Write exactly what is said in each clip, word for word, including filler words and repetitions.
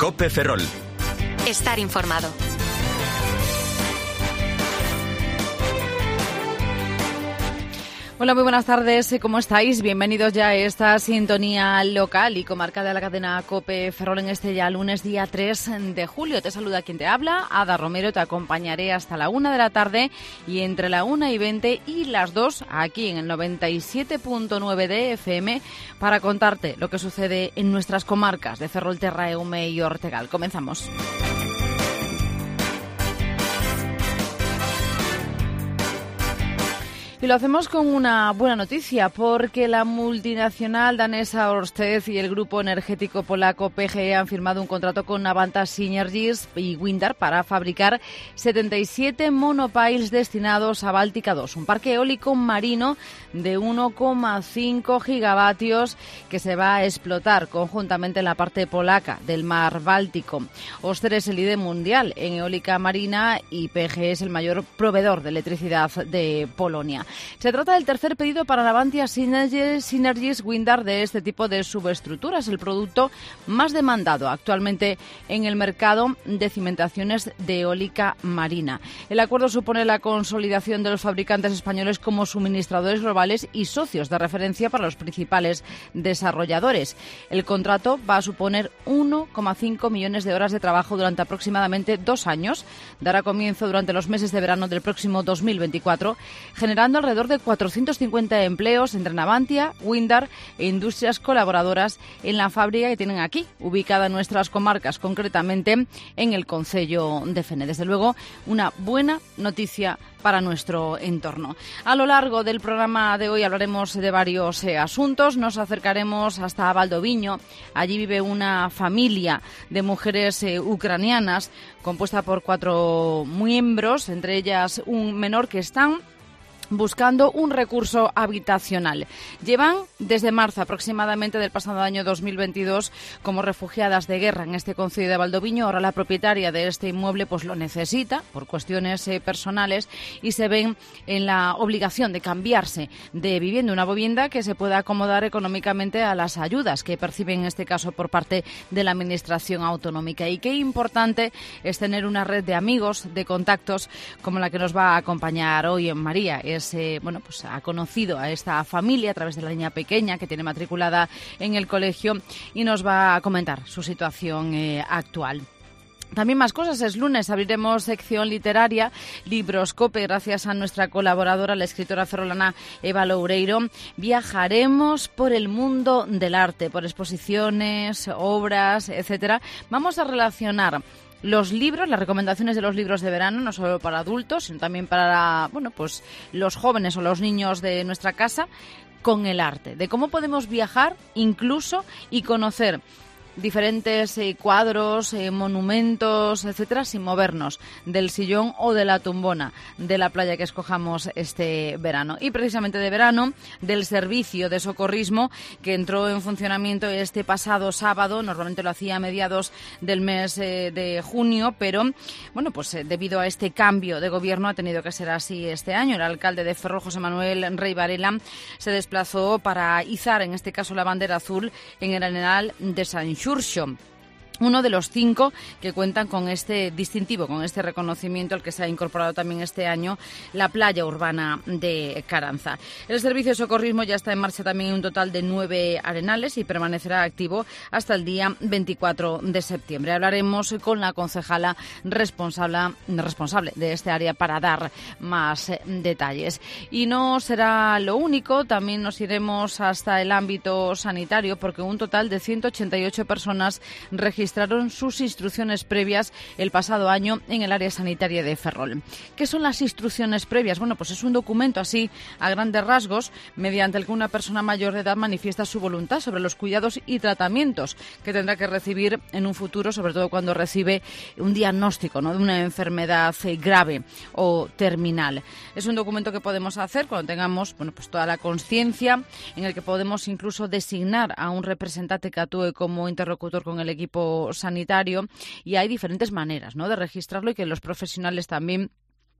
COPE Ferrol. Estar informado. Hola, muy buenas tardes. ¿Cómo estáis? Bienvenidos ya a esta sintonía local y comarca de la cadena COPE Ferrol en este ya lunes día tres de julio. Te saluda quien te habla, Ada Romero. Te acompañaré hasta la una de la tarde y entre la una y veinte y las dos aquí en el noventa y siete punto nueve de F M para contarte lo que sucede en nuestras comarcas de Ferrolterra, Eume y Ortegal. Comenzamos. Y lo hacemos con una buena noticia, porque la multinacional danesa Ørsted y el grupo energético polaco P G E han firmado un contrato con Navanta Synergies y Windar para fabricar setenta y siete monopiles destinados a Báltica dos, un parque eólico marino de uno coma cinco gigavatios que se va a explotar conjuntamente en la parte polaca del mar Báltico. Ørsted es el líder mundial en eólica marina y P G E es el mayor proveedor de electricidad de Polonia. Se trata del tercer pedido para Navanta Synergies, Synergies Windar de este tipo de subestructuras, el producto más demandado actualmente en el mercado de cimentaciones de eólica marina. El acuerdo supone la consolidación de los fabricantes españoles como suministradores globales y socios de referencia para los principales desarrolladores. El contrato va a suponer uno coma cinco millones de horas de trabajo durante aproximadamente dos años. Dará comienzo durante los meses de verano del próximo dos mil veinticuatro, generando alrededor de cuatrocientos cincuenta empleos entre Navantia, Windar e industrias colaboradoras en la fábrica que tienen aquí, ubicada en nuestras comarcas, concretamente en el concello de Fene. Desde luego, una buena noticia para nuestro entorno. A lo largo del programa de hoy hablaremos de varios eh, asuntos. Nos acercaremos hasta Valdoviño. Allí vive una familia de mujeres eh, ucranianas compuesta por cuatro miembros, entre ellas un menor, que están buscando un recurso habitacional. Llevan desde marzo aproximadamente del pasado año dos mil veintidós como refugiadas de guerra en este concello de Valdoviño. Ahora la propietaria de este inmueble pues lo necesita por cuestiones eh, personales y se ven en la obligación de cambiarse de vivienda, una vivienda que se pueda acomodar económicamente a las ayudas que perciben en este caso por parte de la administración autonómica. Y qué importante es tener una red de amigos, de contactos como la que nos va a acompañar hoy en María. Es, eh, bueno, pues ha conocido a esta familia a través de la niña pequeña que tiene matriculada en el colegio y nos va a comentar su situación eh, actual. También más cosas, es lunes, abriremos sección literaria, Libroscope, gracias a nuestra colaboradora, la escritora ferrolana Eva Loureiro. Viajaremos por el mundo del arte, por exposiciones, obras, etcétera. Vamos a relacionar los libros, las recomendaciones de los libros de verano, no solo para adultos, sino también para, bueno, pues los jóvenes o los niños de nuestra casa, con el arte, de cómo podemos viajar incluso y conocer diferentes eh, cuadros, eh, monumentos, etcétera, sin movernos del sillón o de la tumbona de la playa que escojamos este verano. Y precisamente de verano, del servicio de socorrismo que entró en funcionamiento este pasado sábado. Normalmente lo hacía a mediados del mes eh, de junio, pero bueno, pues eh, debido a este cambio de gobierno ha tenido que ser así este año. El alcalde de Ferrol, José Manuel Rey Varela, se desplazó para izar, en este caso, la bandera azul en el Arenal de San Xurxo, uno de los cinco que cuentan con este distintivo, con este reconocimiento al que se ha incorporado también este año la playa urbana de Caranza. El servicio de socorrismo ya está en marcha también en un total de nueve arenales y permanecerá activo hasta el día veinticuatro de septiembre. Hablaremos con la concejala responsable, responsable de este área para dar más detalles. Y no será lo único, también nos iremos hasta el ámbito sanitario, porque un total de ciento ochenta y ocho personas registraron registraron sus instrucciones previas el pasado año en el área sanitaria de Ferrol. ¿Qué son las instrucciones previas? Bueno, pues es un documento así, a grandes rasgos, mediante el que una persona mayor de edad manifiesta su voluntad sobre los cuidados y tratamientos que tendrá que recibir en un futuro, sobre todo cuando recibe un diagnóstico, ¿no?, de una enfermedad grave o terminal. Es un documento que podemos hacer cuando tengamos, bueno, pues toda la conciencia, en el que podemos incluso designar a un representante que actúe como interlocutor con el equipo sanitario, y hay diferentes maneras, ¿no?, de registrarlo, y que los profesionales también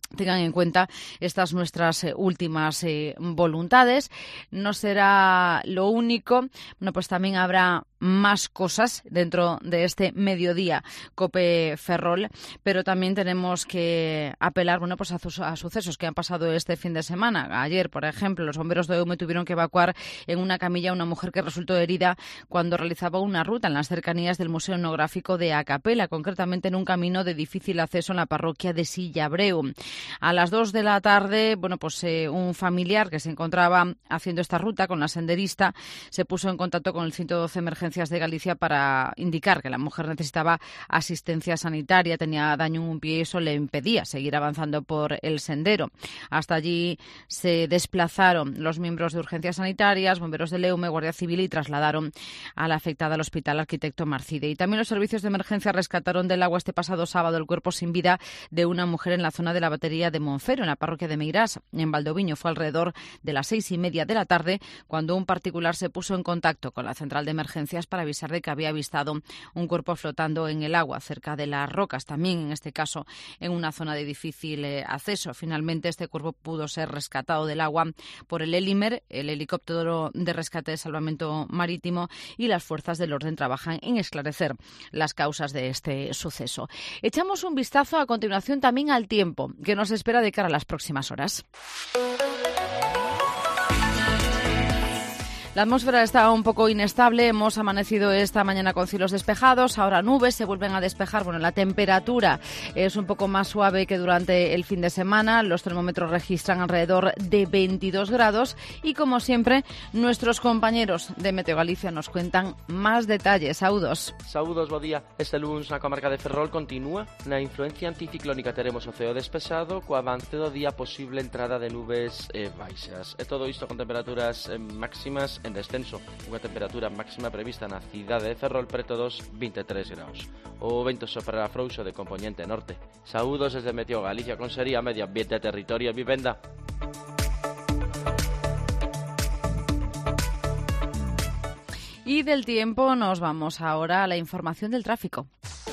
tengan en cuenta estas nuestras eh, últimas eh, voluntades. No será lo único. Bueno, pues también habrá más cosas dentro de este mediodía COPE Ferrol, pero también tenemos que apelar, bueno, pues a, a sucesos que han pasado este fin de semana. Ayer, por ejemplo, los bomberos de Eume tuvieron que evacuar en una camilla a una mujer que resultó herida cuando realizaba una ruta en las cercanías del Museo Etnográfico de Acapela, concretamente en un camino de difícil acceso en la parroquia de Sillabreu. A las dos de la tarde, bueno, pues eh, un familiar que se encontraba haciendo esta ruta con la senderista se puso en contacto con el ciento doce Emergencias de Galicia para indicar que la mujer necesitaba asistencia sanitaria, tenía daño en un pie y eso le impedía seguir avanzando por el sendero. Hasta allí se desplazaron los miembros de urgencias sanitarias, bomberos de Eume, Guardia Civil y trasladaron a la afectada al Hospital Arquitecto Marcide. Y también los servicios de emergencia rescataron del agua este pasado sábado el cuerpo sin vida de una mujer en la zona de la batería de Monfero, en la parroquia de Meirás, en Valdoviño. Fue alrededor de las seis y media de la tarde cuando un particular se puso en contacto con la central de emergencias para avisar de que había avistado un cuerpo flotando en el agua cerca de las rocas, también en este caso en una zona de difícil eh, acceso. Finalmente este cuerpo pudo ser rescatado del agua por el Elimer, el helicóptero de rescate de salvamento marítimo, y las fuerzas del orden trabajan en esclarecer las causas de este suceso. Echamos un vistazo a continuación también al tiempo que nos espera de cara a las próximas horas. La atmósfera está un poco inestable. Hemos amanecido esta mañana con cielos despejados, ahora nubes, se vuelven a despejar. Bueno, la temperatura es un poco más suave que durante el fin de semana. Los termómetros registran alrededor de veintidós grados y, como siempre, nuestros compañeros de Meteo Galicia nos cuentan más detalles. Saúdos. Saúdos, bo día. Este lunes na comarca de Ferrol continúa. Na influencia anticiclónica teremos o ceo despexado, co avance do día posible entrada de nubes eh, baixas. E todo isto con temperaturas eh, máximas en descenso, unha temperatura máxima prevista na cidade de Ferrol preto dos vinte e tres graus. O vento soprará frouxo de compoñente norte. Saúdos desde Meteo Galicia, Consellería Medio Ambiente, Territorio e Vivenda. Y del tiempo nos vamos ahora a la información del tráfico.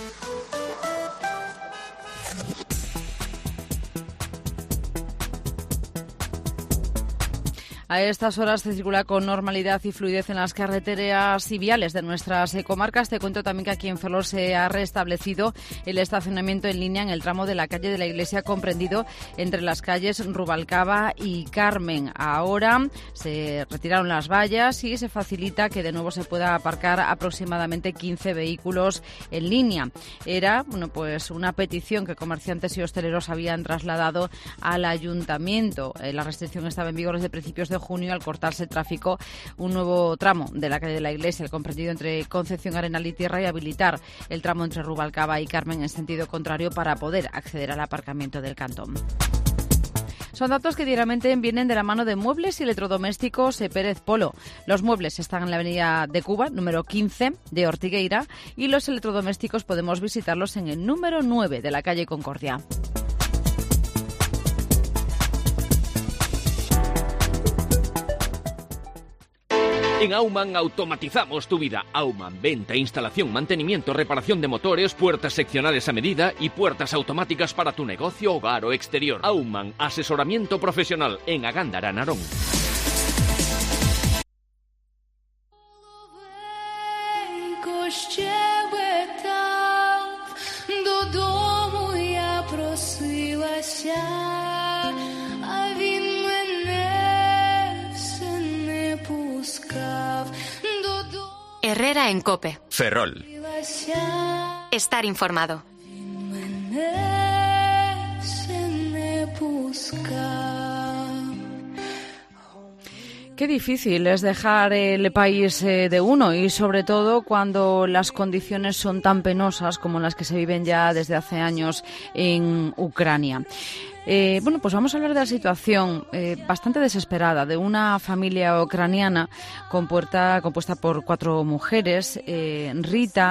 A estas horas se circula con normalidad y fluidez en las carreteras y viales de nuestras comarcas. Te cuento también que aquí en Ferrol se ha restablecido el estacionamiento en línea en el tramo de la calle de la Iglesia comprendido entre las calles Rubalcaba y Carmen. Ahora se retiraron las vallas y se facilita que de nuevo se pueda aparcar aproximadamente quince vehículos en línea. Era, bueno, pues una petición que comerciantes y hosteleros habían trasladado al ayuntamiento. La restricción estaba en vigor desde principios de junio al cortarse el tráfico un nuevo tramo de la calle de la Iglesia, el comprendido entre Concepción, Arenal y Tierra, y habilitar el tramo entre Rubalcaba y Carmen en sentido contrario para poder acceder al aparcamiento del cantón. Son datos que diariamente vienen de la mano de Muebles y Electrodomésticos Pérez Polo. Los muebles están en la avenida de Cuba, número quince de Ortigueira, y los electrodomésticos podemos visitarlos en el número nueve de la calle Concordia. En Aumann automatizamos tu vida. Aumann, venta, instalación, mantenimiento, reparación de motores, puertas seccionales a medida y puertas automáticas para tu negocio, hogar o exterior. Aumann, asesoramiento profesional en Agándara, Narón. Herrera en COPE. Ferrol. Estar informado. Qué difícil es dejar el país de uno y sobre todo cuando las condiciones son tan penosas como las que se viven ya desde hace años en Ucrania. Eh, bueno, pues vamos a hablar de la situación eh, bastante desesperada de una familia ucraniana compuesta, compuesta por cuatro mujeres, eh, Rita,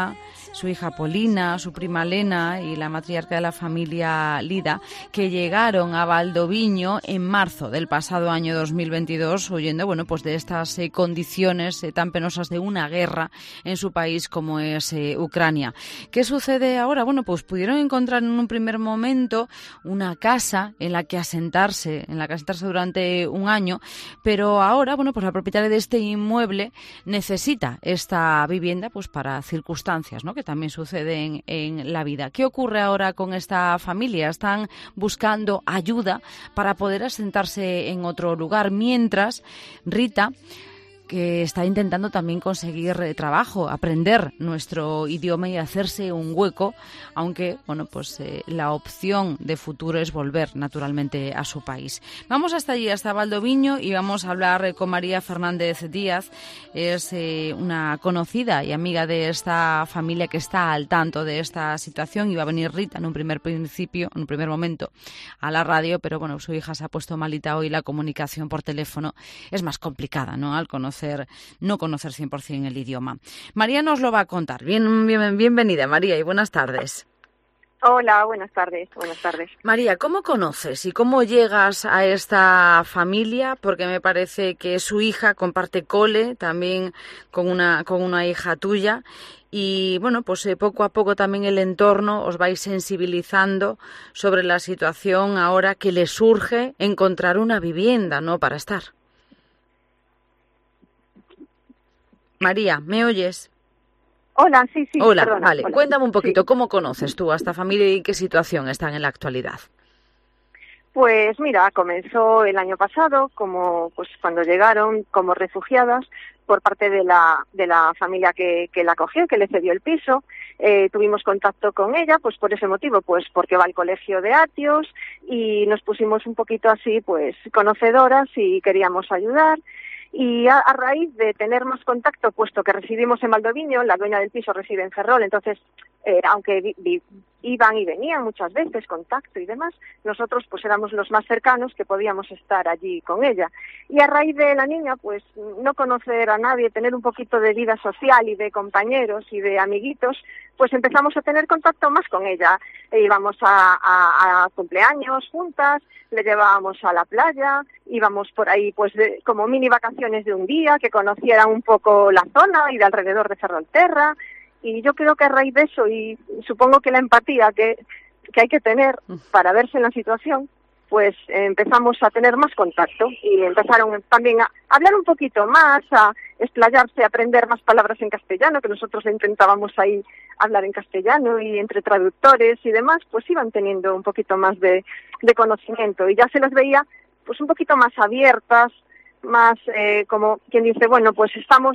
su hija Polina, su prima Lena y la matriarca de la familia Lida, que llegaron a Valdoviño en marzo del pasado año dos mil veintidós, huyendo, bueno, pues de estas eh, condiciones eh, tan penosas de una guerra en su país como es eh, Ucrania. ¿Qué sucede ahora? Bueno, pues pudieron encontrar en un primer momento una casa en la que asentarse, en la que asentarse durante un año, pero ahora, bueno, pues la propietaria de este inmueble necesita esta vivienda pues para circunstancias, ¿no?, que también suceden en la vida. ¿Qué ocurre ahora con esta familia? Están buscando ayuda para poder asentarse en otro lugar, mientras Rita, que está intentando también conseguir eh, trabajo, aprender nuestro idioma y hacerse un hueco, aunque bueno, pues eh, la opción de futuro es volver naturalmente a su país. Vamos hasta allí, hasta Valdoviño, y vamos a hablar eh, con María Fernández Díaz. Es eh, una conocida y amiga de esta familia que está al tanto de esta situación. Iba a venir Rita en un primer principio, en un primer momento, a la radio, pero bueno, su hija se ha puesto malita hoy, la comunicación por teléfono es más complicada, ¿no?, al conocer no conocer cien por ciento el idioma. María nos lo va a contar. Bien, bien, bienvenida, María, y buenas tardes. Hola, buenas tardes, buenas tardes. María, ¿cómo conoces y cómo llegas a esta familia? Porque me parece que su hija comparte cole también con una, con una hija tuya. Y bueno, pues eh, poco a poco también el entorno os vais sensibilizando sobre la situación ahora que le surge encontrar una vivienda, ¿no?, para estar. María, ¿me oyes? Hola, sí, sí. Hola, perdona, vale. hola. Cuéntame un poquito, Sí. ¿cómo conoces tú a esta familia y en qué situación están en la actualidad? Pues mira, comenzó el año pasado, como pues cuando llegaron como refugiadas por parte de la de la familia que, que la acogió, que le cedió el piso. Eh, tuvimos contacto con ella, pues por ese motivo, pues porque va al colegio de Atios, y nos pusimos un poquito así, pues conocedoras, y queríamos ayudar. Y a, a raíz de tener más contacto, puesto que residimos en Valdoviño, la dueña del piso reside en Ferrol, entonces, eh, aunque vi, vi, iban y venían muchas veces, contacto y demás, nosotros pues éramos los más cercanos que podíamos estar allí con ella. Y a raíz de la niña, pues no conocer a nadie, tener un poquito de vida social y de compañeros y de amiguitos, pues empezamos a tener contacto más con ella. E íbamos a, a, a cumpleaños juntas, le llevábamos a la playa, íbamos por ahí pues de, como mini vacaciones de un día, que conocieran un poco la zona y de alrededor de Ferrolterra. Y yo creo que a raíz de eso, y supongo que la empatía que, que hay que tener para verse en la situación, pues eh, empezamos a tener más contacto y empezaron también a hablar un poquito más, a explayarse, a aprender más palabras en castellano, que nosotros intentábamos ahí hablar en castellano, y entre traductores y demás, pues iban teniendo un poquito más de, de conocimiento, y ya se las veía pues un poquito más abiertas, más eh, como quien dice, bueno, pues estamos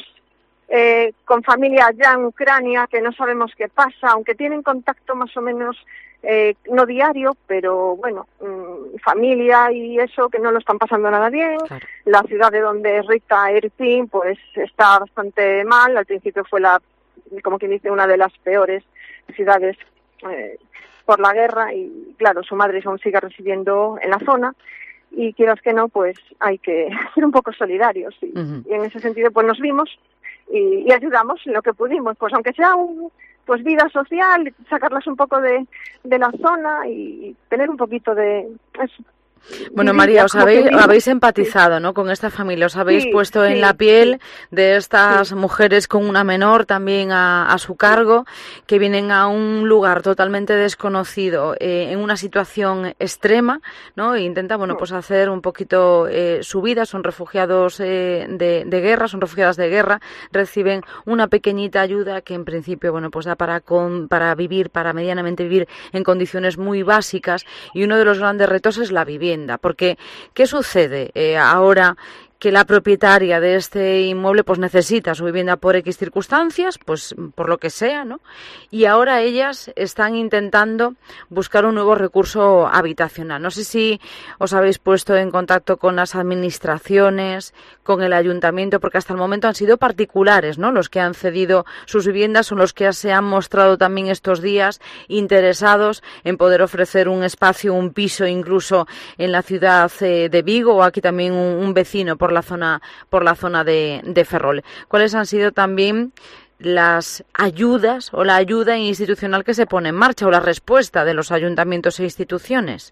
eh, con familia allá en Ucrania, que no sabemos qué pasa, aunque tienen contacto más o menos eh, no diario, pero bueno, mmm, familia y eso, que no lo están pasando nada bien. Claro. La ciudad de donde es Rita, Irpin, pues está bastante mal. Al principio fue la, como quien dice, una de las peores ciudades eh, por la guerra, y claro, su madre aún sigue residiendo en la zona. Y quieras que no, pues hay que ser un poco solidarios. Y, uh-huh. y en ese sentido, pues nos vimos y, y ayudamos en lo que pudimos. Pues aunque sea un, pues vida social, sacarlas un poco de, de la zona y tener un poquito de eso. Bueno, María, os habéis, habéis empatizado, ¿no?, con esta familia, os habéis sí, puesto sí, en la piel sí. de estas sí. mujeres con una menor también a, a su cargo, que vienen a un lugar totalmente desconocido, eh, en una situación extrema, ¿no?, e intentan, bueno, pues hacer un poquito eh, su vida. Son refugiados eh, de, de guerra, son refugiadas de guerra, reciben una pequeñita ayuda que en principio, bueno, pues da para, con, para vivir, para medianamente vivir en condiciones muy básicas, y uno de los grandes retos es la vivienda. Porque, ¿qué sucede eh, ahora que la propietaria de este inmueble pues necesita su vivienda por X circunstancias, pues por lo que sea, ¿no? Y ahora ellas están intentando buscar un nuevo recurso habitacional. No sé si os habéis puesto en contacto con las administraciones, con el ayuntamiento, porque hasta el momento han sido particulares, ¿no?, los que han cedido sus viviendas, son los que se han mostrado también estos días interesados en poder ofrecer un espacio, un piso incluso en la ciudad eh, de Vigo, o aquí también un, un vecino por la zona por la zona de, de Ferrol. ¿Cuáles han sido también las ayudas o la ayuda institucional que se pone en marcha o la respuesta de los ayuntamientos e instituciones?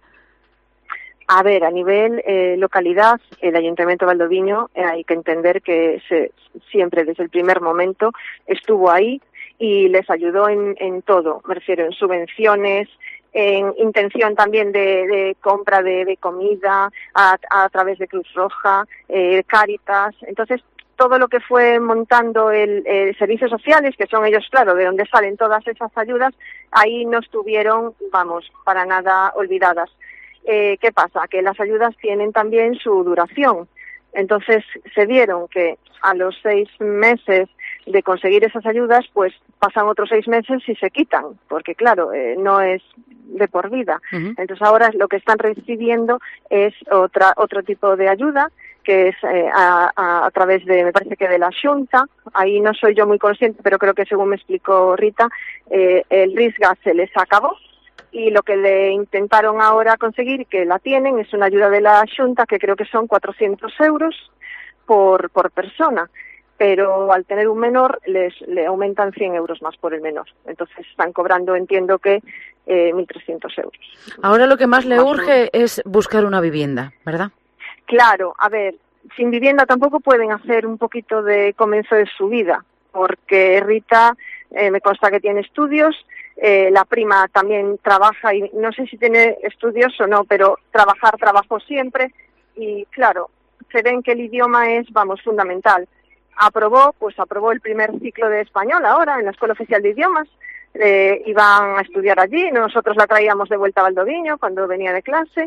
A ver, a nivel eh, localidad, el Ayuntamiento de Valdoviño, eh, hay que entender que se, siempre desde el primer momento estuvo ahí y les ayudó en, en todo, me refiero en subvenciones, en intención también de, de compra de, de comida a, a través de Cruz Roja, eh, Cáritas. Entonces, todo lo que fue montando el, el servicios sociales, que son ellos, claro, de donde salen todas esas ayudas, ahí no estuvieron, vamos, para nada olvidadas. Eh, ¿Qué pasa? Que las ayudas tienen también su duración. Entonces se vieron que a los seis meses de conseguir esas ayudas, pues pasan otros seis meses y se quitan, porque claro, eh, no es de por vida. Uh-huh. Entonces ahora lo que están recibiendo es otra otro tipo de ayuda, que es eh, a, a, a través de, me parece que de la Xunta. Ahí no soy yo muy consciente, pero creo que según me explicó Rita, eh, el Risga se les acabó. Y lo que le intentaron ahora conseguir, que la tienen, es una ayuda de la Xunta, que creo que son cuatrocientos euros por, por persona. Pero al tener un menor, les le aumentan cien euros más por el menor. Entonces están cobrando, entiendo que, eh, mil trescientos euros. Ahora lo que más le urge es buscar una vivienda, ¿verdad? Claro, a ver, sin vivienda tampoco pueden hacer un poquito de comienzo de su vida, porque Rita eh, me consta que tiene estudios. Eh, la prima también trabaja y no sé si tiene estudios o no, pero trabajar trabajó siempre y claro, se ven que el idioma es, vamos, fundamental. Aprobó, pues aprobó el primer ciclo de español ahora en la Escuela Oficial de Idiomas, eh, iban a estudiar allí, nosotros la traíamos de vuelta a Valdoviño cuando venía de clase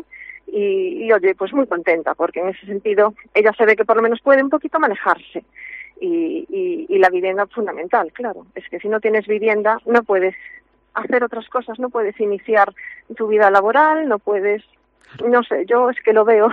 y, y oye, pues muy contenta porque en ese sentido ella se ve que por lo menos puede un poquito manejarse. Y, y, y la vivienda es fundamental, claro, es que si no tienes vivienda no puedes hacer otras cosas, no puedes iniciar tu vida laboral, no puedes, no sé, yo es que lo veo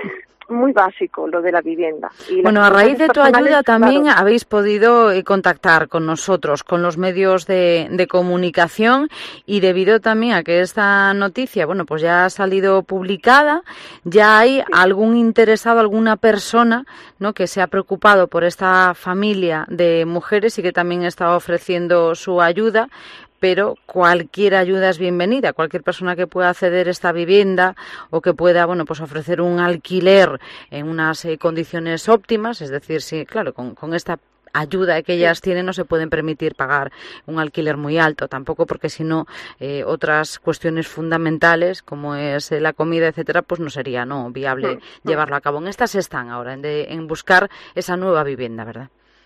muy básico lo de la vivienda. Y bueno, a raíz de tu ayuda también claro, habéis podido eh, contactar con nosotros, con los medios de, de comunicación y debido también a que esta noticia, bueno, pues ya ha salido publicada, ya hay sí. algún interesado, alguna persona, ¿no?, que se ha preocupado por esta familia de mujeres y que también está ofreciendo su ayuda. Pero cualquier ayuda es bienvenida, cualquier persona que pueda acceder a esta vivienda o que pueda, bueno, pues ofrecer un alquiler en unas eh, condiciones óptimas, es decir, sí, claro, con, con esta ayuda que ellas tienen no se pueden permitir pagar un alquiler muy alto, tampoco porque si no eh, otras cuestiones fundamentales como es eh, la comida, etcétera, pues no sería no viable sí. llevarlo a cabo. En estas están ahora, en, de, en buscar esa nueva vivienda, ¿verdad?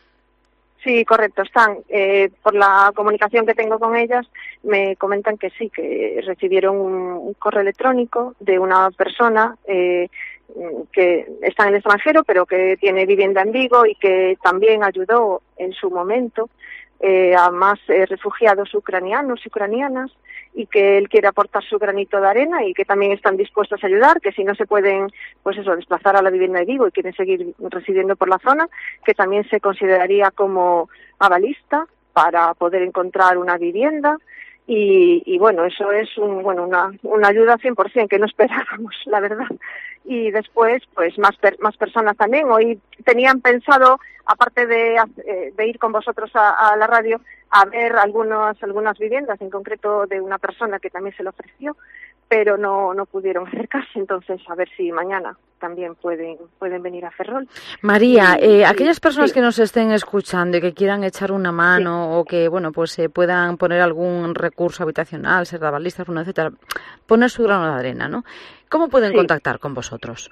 Sí, correcto, están. Eh, por la comunicación que tengo con ellas, me comentan que sí, que recibieron un, un correo electrónico de una persona eh, que está en el extranjero, pero que tiene vivienda en Vigo y que también ayudó en su momento eh, a más eh, refugiados ucranianos y ucranianas, y que él quiere aportar su granito de arena y que también están dispuestos a ayudar, que si no se pueden, pues eso, desplazar a la vivienda de Vigo y quieren seguir residiendo por la zona, que también se consideraría como avalista para poder encontrar una vivienda. Y, y bueno, eso es un, bueno, una, una ayuda cien por ciento que no esperábamos, la verdad. Y después, pues más per, más personas también. Hoy tenían pensado, aparte de, de ir con vosotros a, a la radio, a ver algunas algunas viviendas, en concreto de una persona que también se lo ofreció, pero no no pudieron acercarse. Entonces, a ver si mañana también pueden pueden venir a Ferrol. María, y, eh, y, aquellas personas sí. que nos estén escuchando y que quieran echar una mano sí. o que, bueno, pues eh, puedan poner algún recurso habitacional, ser avalistas, bueno, etcétera, poner su grano de arena, ¿no? ¿Cómo pueden sí. contactar con vosotros?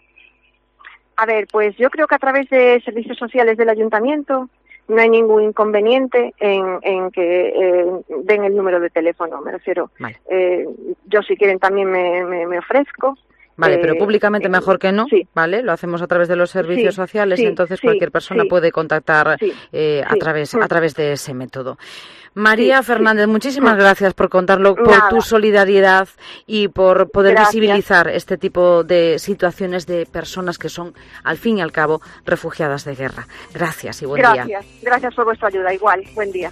A ver, pues yo creo que a través de servicios sociales del ayuntamiento no hay ningún inconveniente en, en que eh, den el número de teléfono, me refiero. Vale. Eh, yo si quieren también me, me, me ofrezco. Vale, eh, pero públicamente eh, mejor que no, sí. ¿vale? Lo hacemos a través de los servicios sí, sociales sí, y entonces sí, cualquier persona sí, puede contactar sí, eh, a sí. través a través de ese método. María sí, Fernández, sí. muchísimas gracias por contarlo, por Nada. tu solidaridad y por poder Gracias. visibilizar este tipo de situaciones de personas que son, al fin y al cabo, refugiadas de guerra. Gracias y buen gracias. día. Gracias, gracias por vuestra ayuda. Igual, buen día.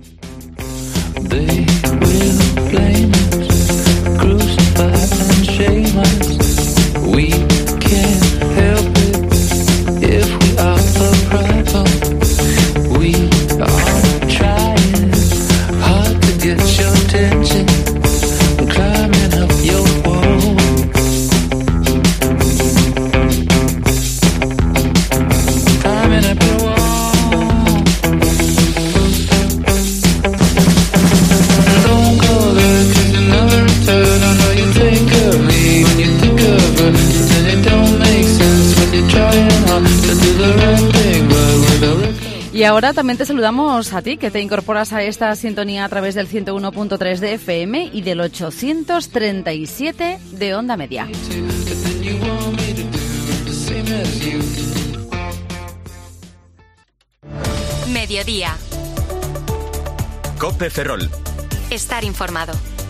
We can't help it if we are the problem. We are attention. I'm climbing up your wall. Climbing up your wall. Don't go there, 'cause you never return. I know you think of me when you think of her, but then it don't make sense when you're trying hard to do the right thing, but with no regret. Y ahora también te saludamos a ti, que te incorporas a esta sintonía a través del ciento uno punto tres de F M y del ochocientos treinta y siete de Onda Media. Mediodía. COPE Ferrol. Estar informado.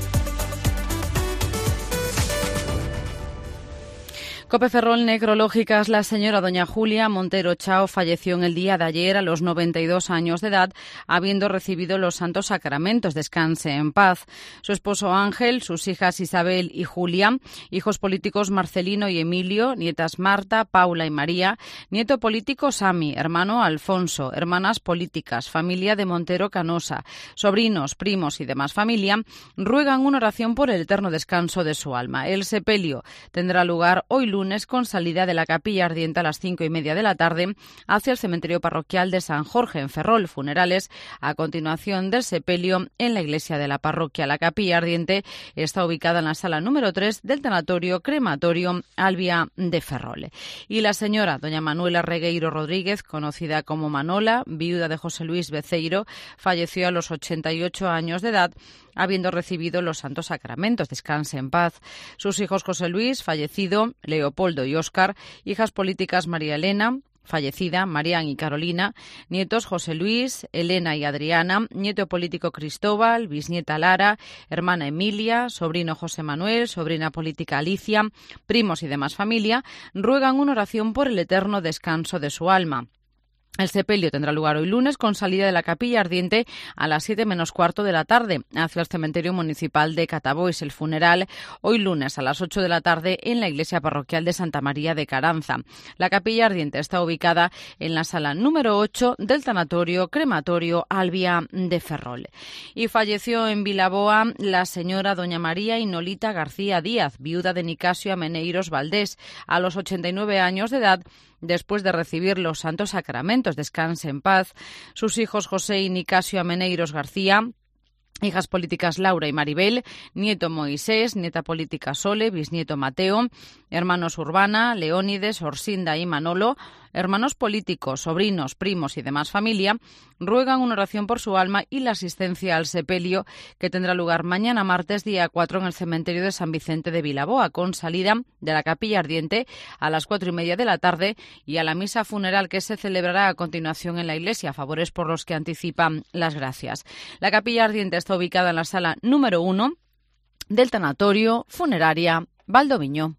COPE Ferrol, necrológicas. La señora doña Julia Montero Chao falleció en el día de ayer a los noventa y dos años de edad, habiendo recibido los santos sacramentos. Descanse en paz. Su esposo Ángel, sus hijas Isabel y Julia, hijos políticos Marcelino y Emilio, nietas Marta, Paula y María, nieto político Sami, hermano Alfonso, hermanas políticas, familia de Montero Canosa, sobrinos, primos y demás familia, ruegan una oración por el eterno descanso de su alma. El sepelio tendrá lugar hoy lunes con salida de la Capilla Ardiente a las cinco y media de la tarde hacia el cementerio parroquial de San Jorge en Ferrol. Funerales a continuación del sepelio en la iglesia de la parroquia. La Capilla Ardiente está ubicada en la sala número tres del tanatorio crematorio Albia de Ferrol. Y la señora doña Manuela Regueiro Rodríguez, conocida como Manola, viuda de José Luis Beceiro, falleció a los ochenta y ocho años de edad, habiendo recibido los santos sacramentos. Descanse en paz. Sus hijos José Luis, fallecido, Leopoldo y Óscar, hijas políticas María Elena, fallecida, Marián y Carolina, nietos José Luis, Elena y Adriana, nieto político Cristóbal, bisnieta Lara, hermana Emilia, sobrino José Manuel, sobrina política Alicia, primos y demás familia, ruegan una oración por el eterno descanso de su alma. El sepelio tendrá lugar hoy lunes con salida de la Capilla Ardiente a las siete menos cuarto de la tarde hacia el cementerio municipal de Catabois. El funeral hoy lunes a las ocho de la tarde en la iglesia parroquial de Santa María de Caranza. La Capilla Ardiente está ubicada en la sala número ocho del tanatorio crematorio Albia de Ferrol. Y falleció en Vilaboa la señora doña María Inolita García Díaz, viuda de Nicasio Ameneiros Valdés, a los ochenta y nueve años de edad, después de recibir los santos sacramentos. Descanse en paz. Sus hijos José y Nicasio Ameneiros García, hijas políticas Laura y Maribel, nieto Moisés, nieta política Sole, bisnieto Mateo, hermanos Urbana, Leónides, Orsinda y Manolo, hermanos políticos, sobrinos, primos y demás familia, ruegan una oración por su alma y la asistencia al sepelio, que tendrá lugar mañana martes día cuatro en el cementerio de San Vicente de Vilaboa, con salida de la Capilla Ardiente a las cuatro y media de la tarde y a la misa funeral que se celebrará a continuación en la iglesia, favores por los que anticipan las gracias. La Capilla Ardiente está ubicada en la sala número uno del tanatorio funeraria Valdoviño.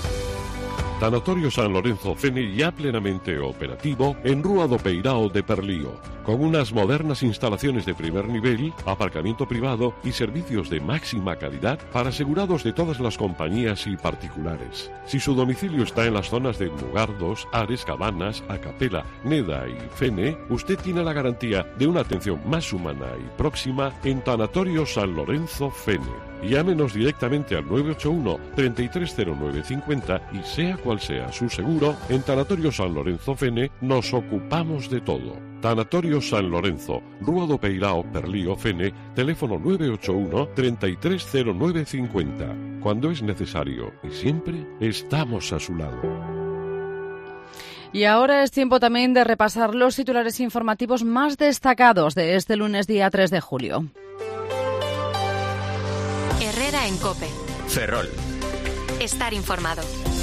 Tanatorio San Lorenzo Fene ya plenamente operativo en Rúa do Peirao de Perlío, con unas modernas instalaciones de primer nivel, aparcamiento privado y servicios de máxima calidad para asegurados de todas las compañías y particulares. Si su domicilio está en las zonas de Mugardos, Ares, Cabanas, Acapela, Neda y Fene, usted tiene la garantía de una atención más humana y próxima en Tanatorio San Lorenzo Fene. Llámenos directamente al nueve ocho uno, treinta y tres cero nueve cincuenta y sea cual sea su seguro, en Tanatorio San Lorenzo Fene nos ocupamos de todo. Tanatorio San Lorenzo, Rúa do Peirao, Perlío, Fene, teléfono nueve ocho uno, treinta y tres cero nueve cincuenta. Cuando es necesario y siempre estamos a su lado. Y ahora es tiempo también de repasar los titulares informativos más destacados de este lunes día tres de julio. Herrera en COPE. Ferrol. Estar informado.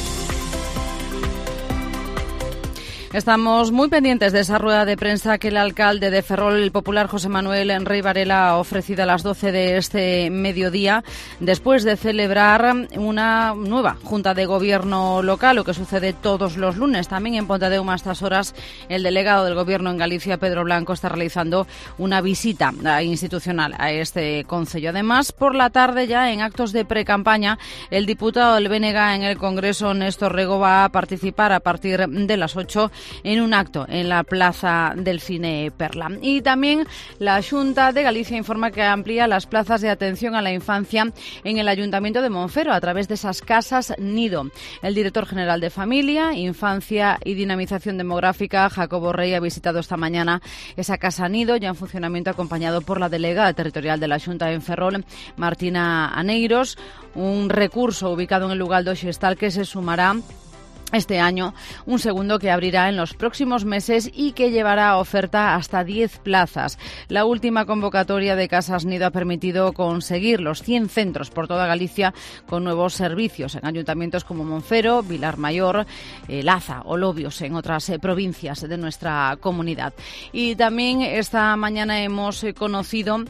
Estamos muy pendientes de esa rueda de prensa que el alcalde de Ferrol, el popular José Manuel Enrey Varela, ha ofrecido a las doce de este mediodía, después de celebrar una nueva Junta de Gobierno local, lo que sucede todos los lunes. También en Pontedeume a estas horas el delegado del Gobierno en Galicia, Pedro Blanco, está realizando una visita institucional a este concello. Además, por la tarde, ya en actos de precampaña, el diputado del B N G en el Congreso, Néstor Rego, va a participar a partir de las ocho en un acto en la Plaza del Cine Perla. Y también la Xunta de Galicia informa que amplía las plazas de atención a la infancia en el Ayuntamiento de Monfero a través de esas casas nido. El director general de Familia, Infancia y Dinamización Demográfica, Jacobo Rey, ha visitado esta mañana esa casa nido ya en funcionamiento, acompañado por la delegada territorial de la Xunta en Ferrol, Martina Aneiros. Un recurso ubicado en el lugar do Xestal que se sumará este año, un segundo que abrirá en los próximos meses y que llevará a oferta hasta diez plazas. La última convocatoria de Casas Nido ha permitido conseguir los cien centros por toda Galicia con nuevos servicios en ayuntamientos como Monfero, Vilar Mayor, eh, Laza o Lobios, en otras eh, provincias de nuestra comunidad. Y también esta mañana hemos eh, conocido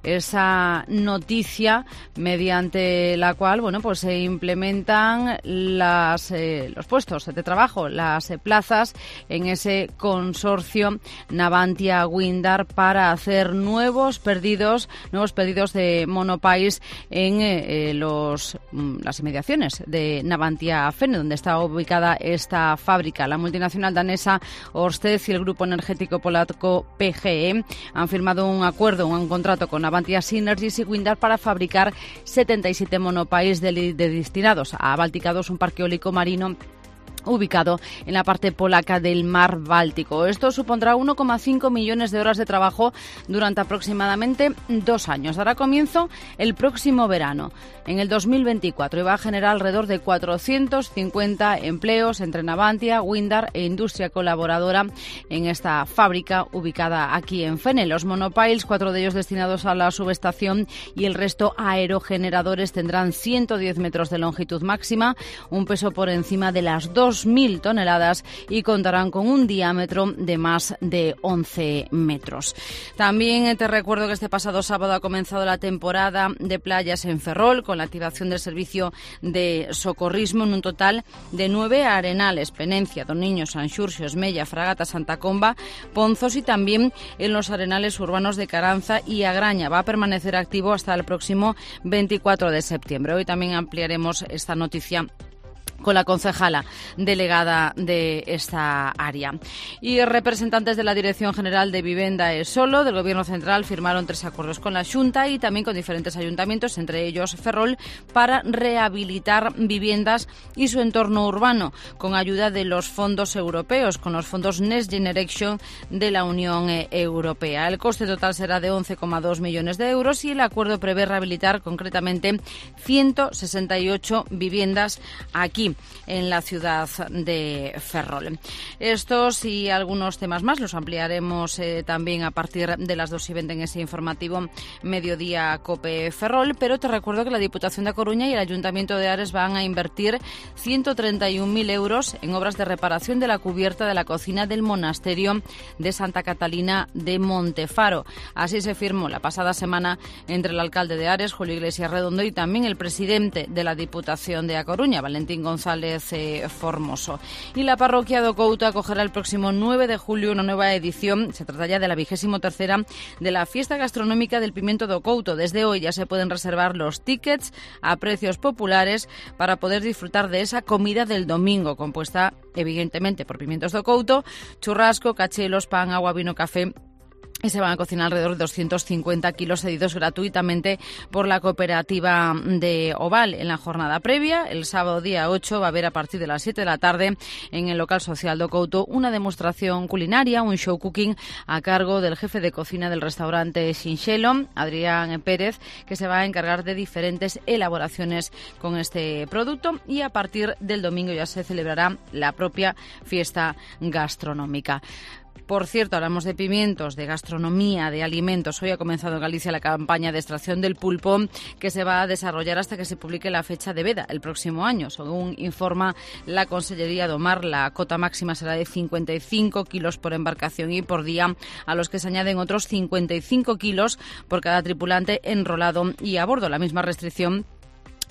esa noticia mediante la cual, bueno, pues se implementan las, eh, los puestos de trabajo, las eh, plazas en ese consorcio Navantia-Windar para hacer nuevos pedidos, nuevos pedidos de monopais en eh, los mm, las inmediaciones de Navantia-Fene, donde está ubicada esta fábrica. La multinacional danesa Ørsted y el grupo energético polaco P G E han firmado un acuerdo, un contrato con Navantia Synergies y Windar para fabricar setenta y siete monopais de, de destinados a Báltica dos, un parque eólico marino ubicado en la parte polaca del mar Báltico. Esto supondrá uno coma cinco millones de horas de trabajo durante aproximadamente dos años. Dará comienzo el próximo verano, en el dos mil veinticuatro, y va a generar alrededor de cuatrocientos cincuenta empleos entre Navantia, Windar e industria colaboradora en esta fábrica ubicada aquí en Fene. Los monopiles, cuatro de ellos destinados a la subestación y el resto aerogeneradores, tendrán ciento diez metros de longitud máxima, un peso por encima de las dos mil toneladas y contarán con un diámetro de más de once metros. También te recuerdo que este pasado sábado ha comenzado la temporada de playas en Ferrol con la activación del servicio de socorrismo en un total de nueve arenales: Penencia, Doniño, Sanxurxo, Esmella, Fragata, Santa Comba, Ponzos, y también en los arenales urbanos de Caranza y Agraña. Va a permanecer activo hasta el próximo veinticuatro de septiembre. Hoy también ampliaremos esta noticia con la concejala delegada de esta área. Y representantes de la Dirección General de Vivienda e Solo del Gobierno Central firmaron tres acuerdos con la Xunta y también con diferentes ayuntamientos, entre ellos Ferrol, para rehabilitar viviendas y su entorno urbano con ayuda de los fondos europeos, con los fondos Next Generation de la Unión Europea. El coste total será de once coma dos millones de euros y el acuerdo prevé rehabilitar concretamente ciento sesenta y ocho viviendas aquí en la ciudad de Ferrol. Estos y algunos temas más los ampliaremos eh, también a partir de las dos y veinte en ese informativo Mediodía Cope Ferrol, pero te recuerdo que la Diputación de A Coruña y el Ayuntamiento de Ares van a invertir ciento treinta y un mil euros en obras de reparación de la cubierta de la cocina del monasterio de Santa Catalina de Montefaro. Así se firmó la pasada semana entre el alcalde de Ares, Julio Iglesias Redondo, y también el presidente de la Diputación de A Coruña, Valentín González González eh, Formoso. Y la parroquia do Couto acogerá el próximo nueve de julio una nueva edición. Se trata ya de la vigésimo tercera de la fiesta gastronómica del pimiento do Couto. Desde hoy ya se pueden reservar los tickets a precios populares para poder disfrutar de esa comida del domingo, compuesta evidentemente por pimientos do Couto, churrasco, cachelos, pan, agua, vino, café. Y se van a cocinar alrededor de doscientos cincuenta kilos cedidos gratuitamente por la cooperativa de Oval. En la jornada previa, el sábado día ocho, va a haber a partir de las siete de la tarde en el local social do Couto una demostración culinaria, un show cooking a cargo del jefe de cocina del restaurante Xinxelo, Adrián Pérez, que se va a encargar de diferentes elaboraciones con este producto, y a partir del domingo ya se celebrará la propia fiesta gastronómica. Por cierto, hablamos de pimientos, de gastronomía, de alimentos. Hoy ha comenzado en Galicia la campaña de extracción del pulpo, que se va a desarrollar hasta que se publique la fecha de veda el próximo año. Según informa la Consellería do Mar, la cota máxima será de cincuenta y cinco kilos por embarcación y por día, a los que se añaden otros cincuenta y cinco kilos por cada tripulante enrolado y a bordo. La misma restricción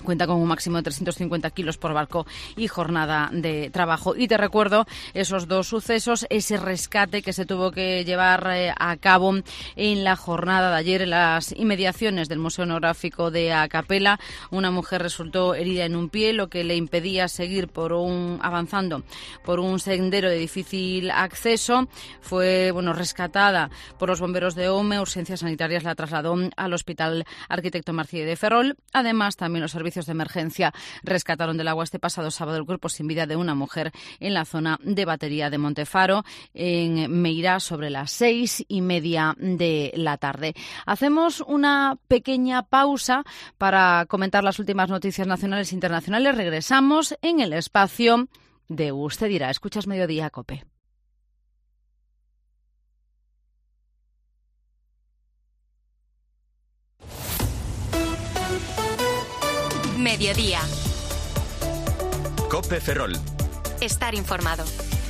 Cuenta con un máximo de trescientos cincuenta kilos por barco y jornada de trabajo. Y te recuerdo esos dos sucesos, ese rescate que se tuvo que llevar eh, a cabo en la jornada de ayer en las inmediaciones del Museo Etnográfico de Acapela. Una mujer resultó herida en un pie, lo que le impedía seguir por un avanzando por un sendero de difícil acceso. Fue bueno rescatada por los bomberos de Eume. Urgencias Sanitarias la trasladó al Hospital Arquitecto Marcide de Ferrol. Además, también los servicios de emergencia rescataron del agua este pasado sábado el cuerpo sin vida de una mujer en la zona de Batería de Montefaro, en Meirás, sobre las seis y media de la tarde. Hacemos una pequeña pausa para comentar las últimas noticias nacionales e internacionales. Regresamos en el espacio de Usted dirá. Escuchas Mediodía, COPE. Mediodía. COPE Ferrol. Estar informado.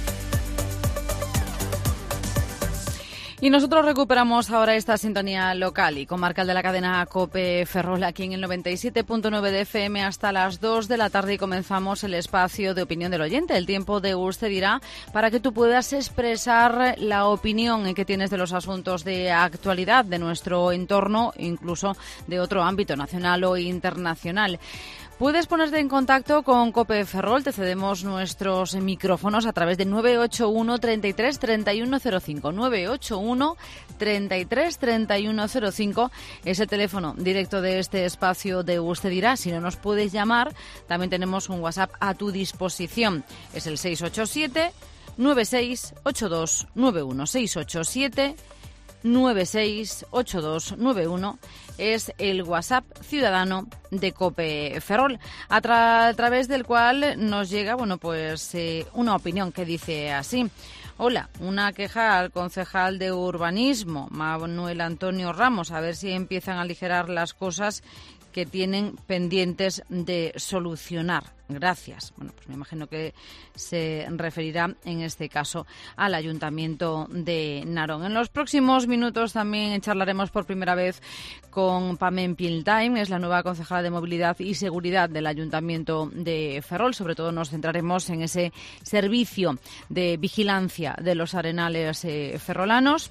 Y nosotros recuperamos ahora esta sintonía local y comarcal de la cadena COPE Ferrol aquí en el noventa y siete punto nueve de F M hasta las dos de la tarde y comenzamos el espacio de opinión del oyente, el tiempo de Usted dirá, para que tú puedas expresar la opinión que tienes de los asuntos de actualidad de nuestro entorno, incluso de otro ámbito nacional o internacional. Puedes ponerte en contacto con COPE Ferrol, te cedemos nuestros micrófonos a través de nueve ocho uno, treinta y tres, treinta y uno cero cinco, nueve ocho uno, treinta y tres, treinta y uno cero cinco, es el teléfono directo de este espacio de Usted dirá. Si no nos puedes llamar, también tenemos un WhatsApp a tu disposición, es el seis ocho siete, nueve seis ocho dos nueve uno, seis ocho siete, nueve seis ocho dos nueve uno es el WhatsApp ciudadano de COPE Ferrol, a, tra- a través del cual nos llega, bueno, pues eh, una opinión que dice así. Hola, una queja al concejal de urbanismo, Manuel Antonio Ramos, a ver si empiezan a aligerar las cosas que tienen pendientes de solucionar. Gracias. Bueno, pues me imagino que se referirá en este caso al Ayuntamiento de Narón. En los próximos minutos también charlaremos por primera vez con Pamén Piltime, es la nueva concejala de Movilidad y Seguridad del Ayuntamiento de Ferrol. Sobre todo nos centraremos en ese servicio de vigilancia de los arenales eh, ferrolanos,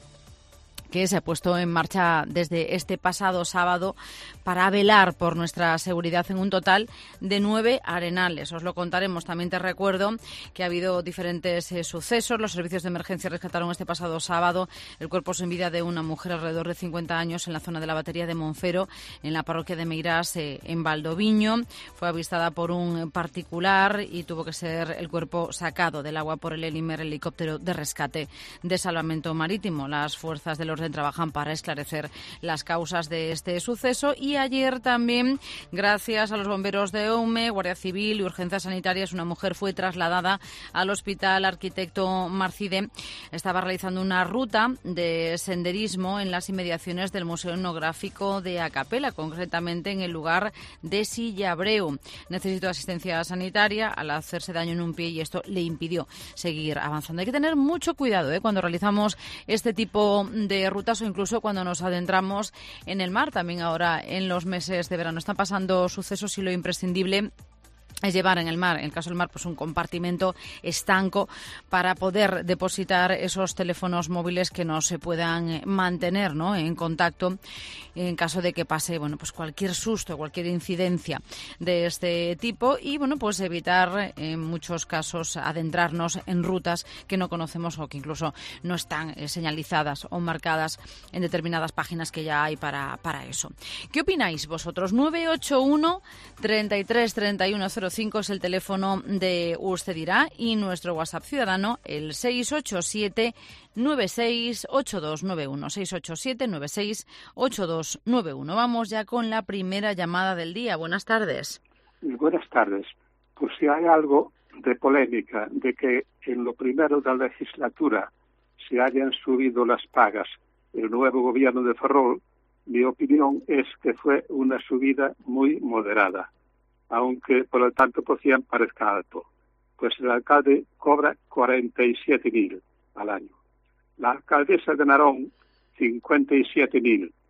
que se ha puesto en marcha desde este pasado sábado para velar por nuestra seguridad en un total de nueve arenales. Os lo contaremos. También te recuerdo que ha habido diferentes eh, sucesos. Los servicios de emergencia rescataron este pasado sábado el cuerpo sin vida de una mujer alrededor de cincuenta años en la zona de la Batería de Monfero, en la parroquia de Meirás, eh, en Valdoviño. Fue avistada por un particular y tuvo que ser el cuerpo sacado del agua por el Elimer, helicóptero de rescate de salvamento marítimo. Las fuerzas del orden trabajan para esclarecer las causas de este suceso. Y ayer también, gracias a los bomberos de Eume, Guardia Civil y Urgencias Sanitarias, una mujer fue trasladada al Hospital Arquitecto Marcide. Estaba realizando una ruta de senderismo en las inmediaciones del Museo Etnográfico de Acapela, concretamente en el lugar de Sillabreu. Necesitó asistencia sanitaria al hacerse daño en un pie y esto le impidió seguir avanzando. Hay que tener mucho cuidado ¿eh? cuando realizamos este tipo de rutas o incluso cuando nos adentramos en el mar. También ahora en los meses de verano están pasando sucesos y lo imprescindible es llevar en el mar, en el caso del mar, pues un compartimento estanco para poder depositar esos teléfonos móviles que no se puedan mantener, ¿no?, en contacto en caso de que pase, bueno, pues cualquier susto, cualquier incidencia de este tipo y, bueno, pues evitar en muchos casos adentrarnos en rutas que no conocemos o que incluso no están eh, señalizadas o marcadas en determinadas páginas que ya hay para, para eso. ¿Qué opináis vosotros? nueve ocho uno, treinta y tres, treinta y uno cero cinco es el teléfono de Usted dirá y nuestro WhatsApp ciudadano el seis ocho siete, nueve seis ocho dos nueve uno, seis ocho siete, nueve seis ocho dos nueve uno. Vamos ya con la primera llamada del día. Buenas tardes. Buenas tardes. Pues si hay algo de polémica de que en lo primero de la legislatura se hayan subido las pagas el nuevo gobierno de Ferrol, mi opinión es que fue una subida muy moderada, aunque por el tanto por cien parezca alto. Pues el alcalde cobra cuarenta y siete mil al año. La alcaldesa de Narón, cincuenta y siete mil.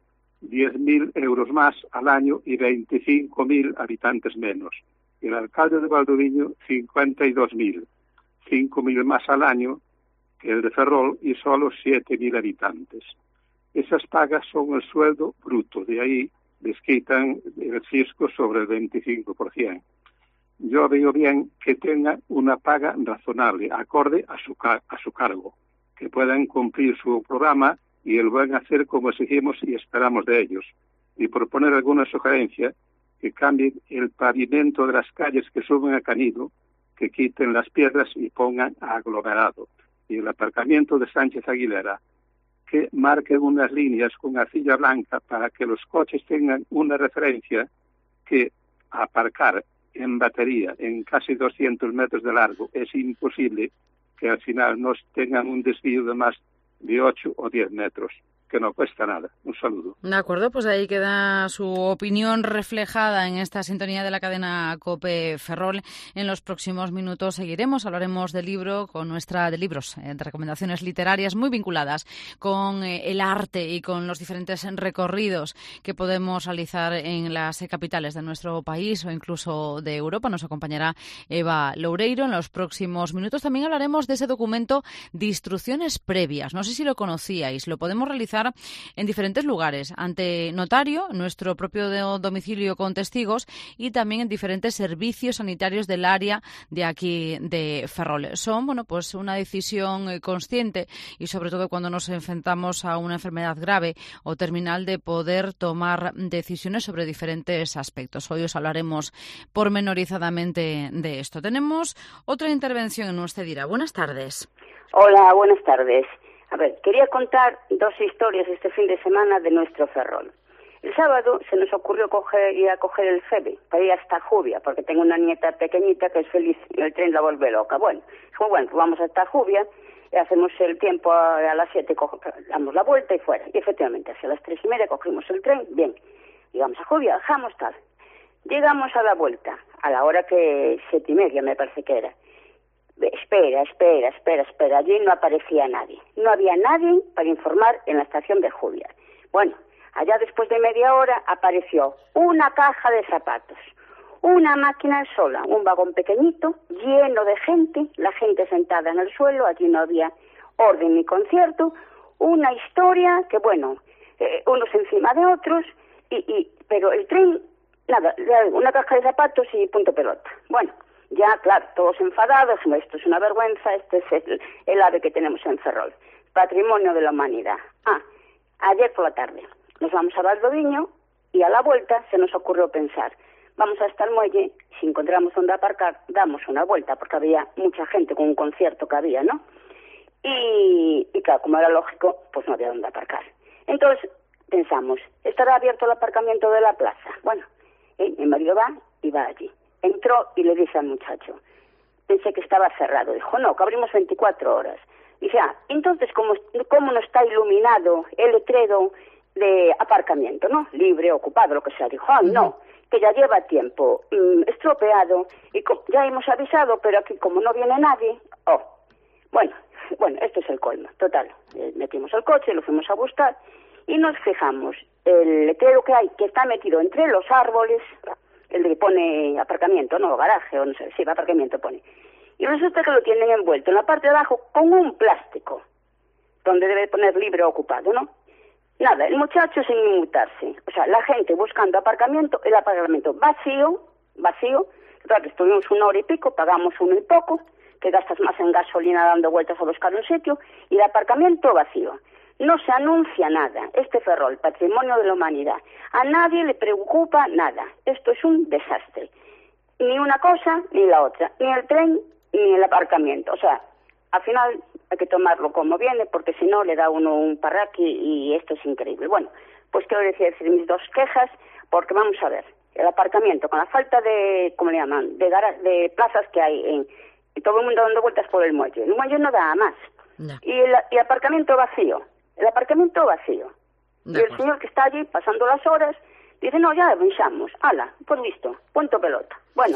diez mil euros más al año y veinticinco mil habitantes menos. Y el alcalde de Valdoviño, cincuenta y dos mil, cinco mil más al año que el de Ferrol y solo siete mil habitantes. Esas pagas son el sueldo bruto, de ahí les quitan el fisco sobre el veinticinco por ciento. Yo veo bien que tengan una paga razonable, acorde a su, a su cargo, que puedan cumplir su programa y el buen hacer como exigimos y esperamos de ellos. Y proponer alguna sugerencia, que cambien el pavimento de las calles que suben a Canido, que quiten las piedras y pongan aglomerado. Y el aparcamiento de Sánchez Aguilera, que marquen unas líneas con arcilla blanca para que los coches tengan una referencia, que aparcar en batería en casi doscientos metros de largo es imposible, que al final no tengan un desvío de más de ocho o diez metros, que no cuesta nada. Un saludo. De acuerdo, pues ahí queda su opinión reflejada en esta sintonía de la cadena COPE Ferrol. En los próximos minutos seguiremos, hablaremos del libro con nuestra de libros, eh, de recomendaciones literarias muy vinculadas con eh, el arte y con los diferentes recorridos que podemos realizar en las eh, capitales de nuestro país o incluso de Europa. Nos acompañará Eva Loureiro en los próximos minutos. También hablaremos de ese documento de instrucciones previas. No sé si lo conocíais, lo podemos realizar en diferentes lugares, ante notario, nuestro propio domicilio con testigos y también en diferentes servicios sanitarios del área de aquí de Ferrol. Son, bueno, pues una decisión consciente y sobre todo cuando nos enfrentamos a una enfermedad grave o terminal de poder tomar decisiones sobre diferentes aspectos. Hoy os hablaremos pormenorizadamente de esto. Tenemos otra intervención en nuestra dirá. Buenas tardes. Hola, buenas tardes. A ver, quería contar dos historias este fin de semana de nuestro Ferrol. El sábado se nos ocurrió coger, ir a coger el FEBE para ir hasta Jubia, porque tengo una nieta pequeñita que es feliz y el tren la vuelve loca. Bueno, dijo, bueno, pues vamos hasta Jubia, y hacemos el tiempo a, a las siete, damos la vuelta y fuera. Y efectivamente, hacia las tres y media cogimos el tren, bien, llegamos a Jubia, bajamos tal. Llegamos a la vuelta, a la hora que siete y media me parece que era. Espera, espera, espera, espera. Allí no aparecía nadie. No había nadie para informar en la estación de Jubia. Bueno, allá después de media hora apareció una caja de zapatos, una máquina sola, un vagón pequeñito, lleno de gente, la gente sentada en el suelo, allí no había orden ni concierto, una historia que, bueno, eh, unos encima de otros, y, y pero el tren, nada, una caja de zapatos y punto pelota. Bueno, ya, claro, todos enfadados, esto es una vergüenza, este es el, el ave que tenemos en Ferrol, patrimonio de la humanidad. Ah, ayer por la tarde nos vamos a Valdoviño y a la vuelta se nos ocurrió pensar, vamos hasta el muelle, si encontramos donde aparcar, damos una vuelta, porque había mucha gente con un concierto que había, ¿no? Y, y claro, como era lógico, pues no había donde aparcar. Entonces pensamos, ¿estará abierto el aparcamiento de la plaza? Bueno, ¿eh? Mi marido va y va allí. Entró y le dice al muchacho, pensé que estaba cerrado. Dijo, no, que abrimos veinticuatro horas. Dice, ah, entonces, ¿cómo, cómo no está iluminado el letrero de aparcamiento, no? Libre, ocupado, lo que sea. Dijo, ah, no, que ya lleva tiempo mmm, estropeado y ya hemos avisado, pero aquí como no viene nadie, oh, bueno, bueno, esto es el colmo. Total, eh, metimos el coche, lo fuimos a buscar y nos fijamos, el letrero que hay, que está metido entre los árboles, el que pone aparcamiento, no, garaje, o no sé, sí, aparcamiento pone. Y resulta que lo tienen envuelto en la parte de abajo con un plástico, donde debe poner libre o ocupado, ¿no? Nada, el muchacho sin inmutarse. O sea, la gente buscando aparcamiento, el aparcamiento vacío, vacío. Claro, estuvimos una hora y pico, pagamos uno y poco, que gastas más en gasolina dando vueltas a buscar un sitio, y el aparcamiento vacío. No se anuncia nada. Este Ferrol, patrimonio de la humanidad. A nadie le preocupa nada. Esto es un desastre. Ni una cosa ni la otra. Ni el tren ni el aparcamiento. O sea, al final hay que tomarlo como viene, porque si no le da uno un parraqui y esto es increíble. Bueno, pues quiero decir mis dos quejas, porque vamos a ver. El aparcamiento, con la falta de, ¿cómo le llaman?, de, gara- de plazas que hay en, y todo el mundo dando vueltas por el muelle. El muelle no da más. No. Y el y aparcamiento vacío. El aparcamiento vacío. De y el señor que está allí pasando las horas dice, no, ya avisamos. Ala, pues listo, punto pelota. Bueno,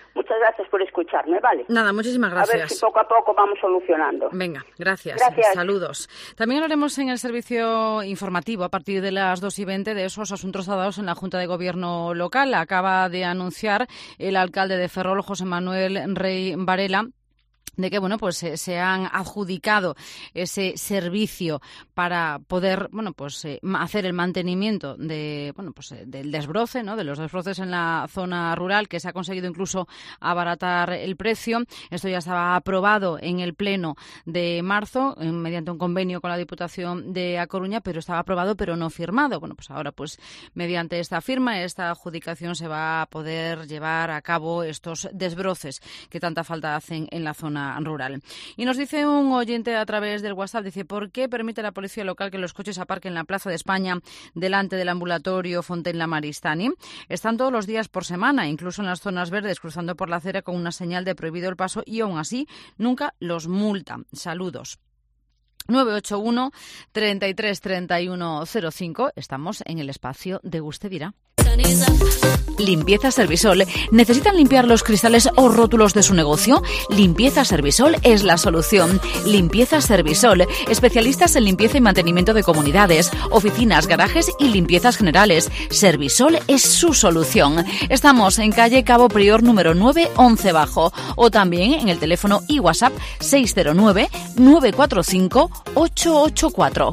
Muchas gracias por escucharme, ¿vale? Nada, muchísimas gracias. A ver si poco a poco vamos solucionando. Venga, gracias. Gracias. Saludos. También hablaremos en el servicio informativo a partir de las dos y veinte de esos asuntos tratados en la Junta de Gobierno local. Acaba de anunciar el alcalde de Ferrol, José Manuel Rey Varela, de que bueno pues eh, se han adjudicado ese servicio para poder bueno pues eh, hacer el mantenimiento de bueno pues eh, del desbroce, ¿no? De los desbroces en la zona rural, que se ha conseguido incluso abaratar el precio. Esto ya estaba aprobado en el pleno de marzo eh, mediante un convenio con la Diputación de A Coruña, pero estaba aprobado pero no firmado. Bueno, pues ahora pues mediante esta firma, esta adjudicación, se va a poder llevar a cabo estos desbroces que tanta falta hacen en la zona rural. Y nos dice un oyente a través del WhatsApp, dice: ¿por qué permite la policía local que los coches aparquen en la Plaza de España delante del ambulatorio Fontaine Maristany? Están todos los días por semana, incluso en las zonas verdes, cruzando por la acera con una señal de prohibido el paso, y aún así nunca los multan. Saludos. nueve ocho uno, treinta y tres, treinta y uno, cero cinco. Estamos en el espacio de Usted Dirá. Limpieza Servisol. ¿Necesitan limpiar los cristales o rótulos de su negocio? Limpieza Servisol es la solución. Limpieza Servisol. Especialistas en limpieza y mantenimiento de comunidades, oficinas, garajes y limpiezas generales. Servisol es su solución. Estamos en calle Cabo Prior número nueve, once bajo, o también en el teléfono y WhatsApp seis cero nueve, nueve cuatro cinco, ocho ocho cuatro.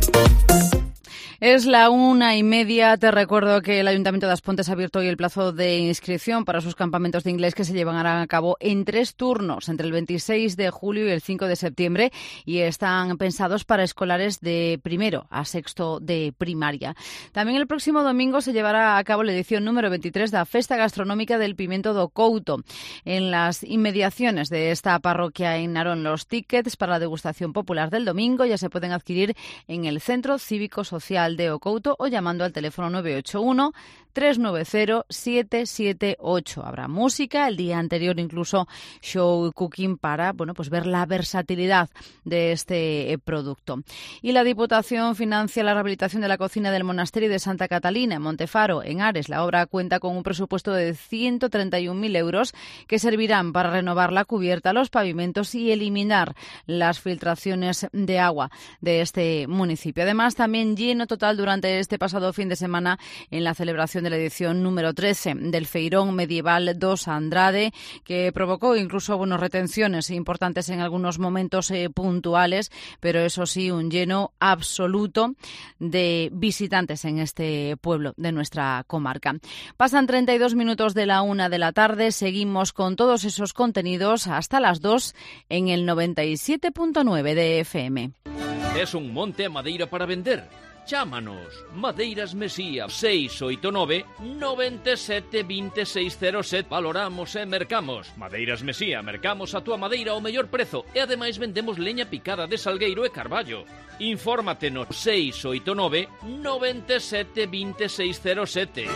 Es la una y media. Te recuerdo que el Ayuntamiento de Aspontes ha abierto hoy el plazo de inscripción para sus campamentos de inglés, que se llevarán a cabo en tres turnos entre el veintiséis de julio y el cinco de septiembre, y están pensados para escolares de primero a sexto de primaria. También el próximo domingo se llevará a cabo la edición número veintitrés de la Festa Gastronómica del Pimiento do Couto en las inmediaciones de esta parroquia en Narón. Los tickets para la degustación popular del domingo ya se pueden adquirir en el Centro Cívico Social de Ocouto o llamando al teléfono nueve ocho uno, tres nueve cero, siete siete ocho. Habrá música, el día anterior incluso show cooking para bueno pues ver la versatilidad de este producto. Y la Diputación financia la rehabilitación de la cocina del monasterio de Santa Catalina en Montefaro, en Ares. La obra cuenta con un presupuesto de ciento treinta y un mil euros que servirán para renovar la cubierta, los pavimentos y eliminar las filtraciones de agua de este municipio. Además, también lleno total durante este pasado fin de semana en la celebración de la edición número trece del Feirón Medieval dos Andrade, que provocó incluso bueno, retenciones importantes en algunos momentos eh, puntuales, pero eso sí, un lleno absoluto de visitantes en este pueblo de nuestra comarca. Pasan treinta y dos minutos de la una de la tarde, seguimos con todos esos contenidos hasta las dos en el noventa y siete punto nueve de F M. ¿Es un monte a madeira para vender? Chámanos. Madeiras Mesía seis oito nove, nove sete, dos seis cero sete. Valoramos e mercamos. Madeiras Mesía, mercamos a túa madeira ao mellor prezo e ademais vendemos leña picada de salgueiro e carballo. Infórmate no seis oito nove, nove sete, dos seis cero sete.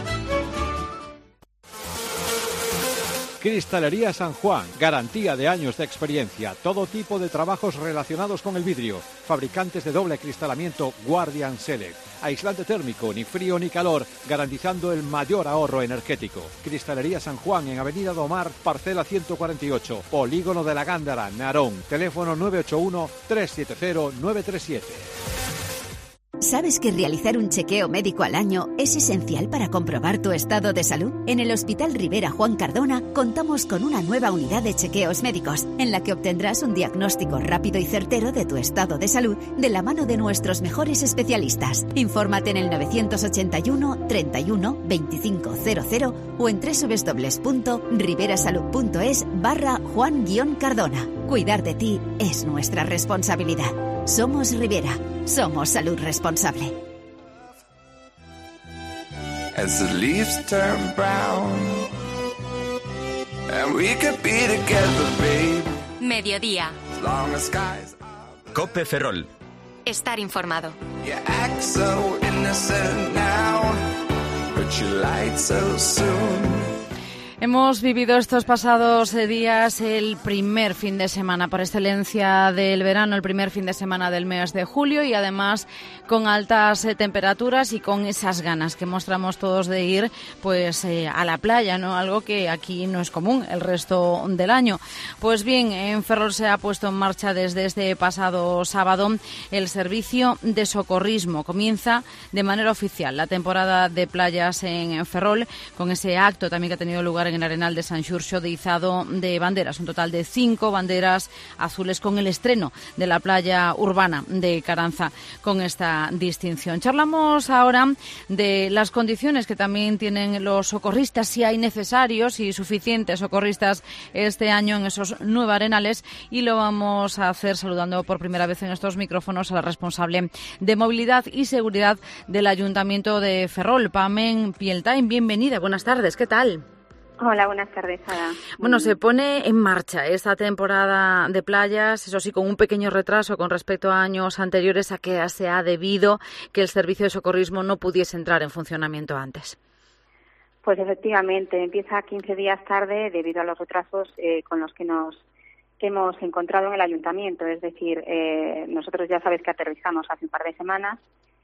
Cristalería San Juan, garantía de años de experiencia, todo tipo de trabajos relacionados con el vidrio, fabricantes de doble acristalamiento Guardian Select, aislante térmico, ni frío ni calor, garantizando el mayor ahorro energético. Cristalería San Juan en Avenida do Mar, parcela ciento cuarenta y ocho, Polígono de la Gándara, Narón, teléfono nueve ocho uno, tres siete cero, nueve tres siete. ¿Sabes que realizar un chequeo médico al año es esencial para comprobar tu estado de salud? En el Hospital Rivera Juan Cardona contamos con una nueva unidad de chequeos médicos, en la que obtendrás un diagnóstico rápido y certero de tu estado de salud de la mano de nuestros mejores especialistas. Infórmate en el nueve ochenta y uno, treinta y uno, veinticinco cero cero o en doble u doble u doble u punto riverasalud.es barra Juan Cardona. Cuidar de ti es nuestra responsabilidad. Somos Rivera. Somos salud responsable. As the leaves turn brown and we could be together, babe. Mediodía. As long as skies Cope Ferrol. Estar informado. you act so innocent now, but you lied so soon. Hemos vivido estos pasados días el primer fin de semana por excelencia del verano, el primer fin de semana del mes de julio y además con altas eh, temperaturas y con esas ganas que mostramos todos de ir pues eh, a la playa, ¿no? Algo que aquí no es común el resto del año. Pues bien, en Ferrol se ha puesto en marcha desde este pasado sábado el servicio de socorrismo. Comienza de manera oficial la temporada de playas en Ferrol con ese acto también que ha tenido lugar en el Arenal de San Xurxo de izado de banderas, un total de cinco banderas azules con el estreno de la playa urbana de Caranza con esta distinción. Charlamos ahora de las condiciones que también tienen los socorristas, si hay necesarios y suficientes socorristas este año en esos nueve arenales, y lo vamos a hacer saludando por primera vez en estos micrófonos a la responsable de movilidad y seguridad del Ayuntamiento de Ferrol, Pamen Pieltain. Bienvenida, buenas tardes, ¿qué tal? Hola, buenas tardes, Sara. Bueno, se pone en marcha esta temporada de playas, eso sí, con un pequeño retraso con respecto a años anteriores, a que se ha debido que el servicio de socorrismo no pudiese entrar en funcionamiento antes. Pues efectivamente, empieza quince días tarde debido a los retrasos eh, con los que nos que hemos encontrado en el ayuntamiento. Es decir, eh, nosotros ya sabes que aterrizamos hace un par de semanas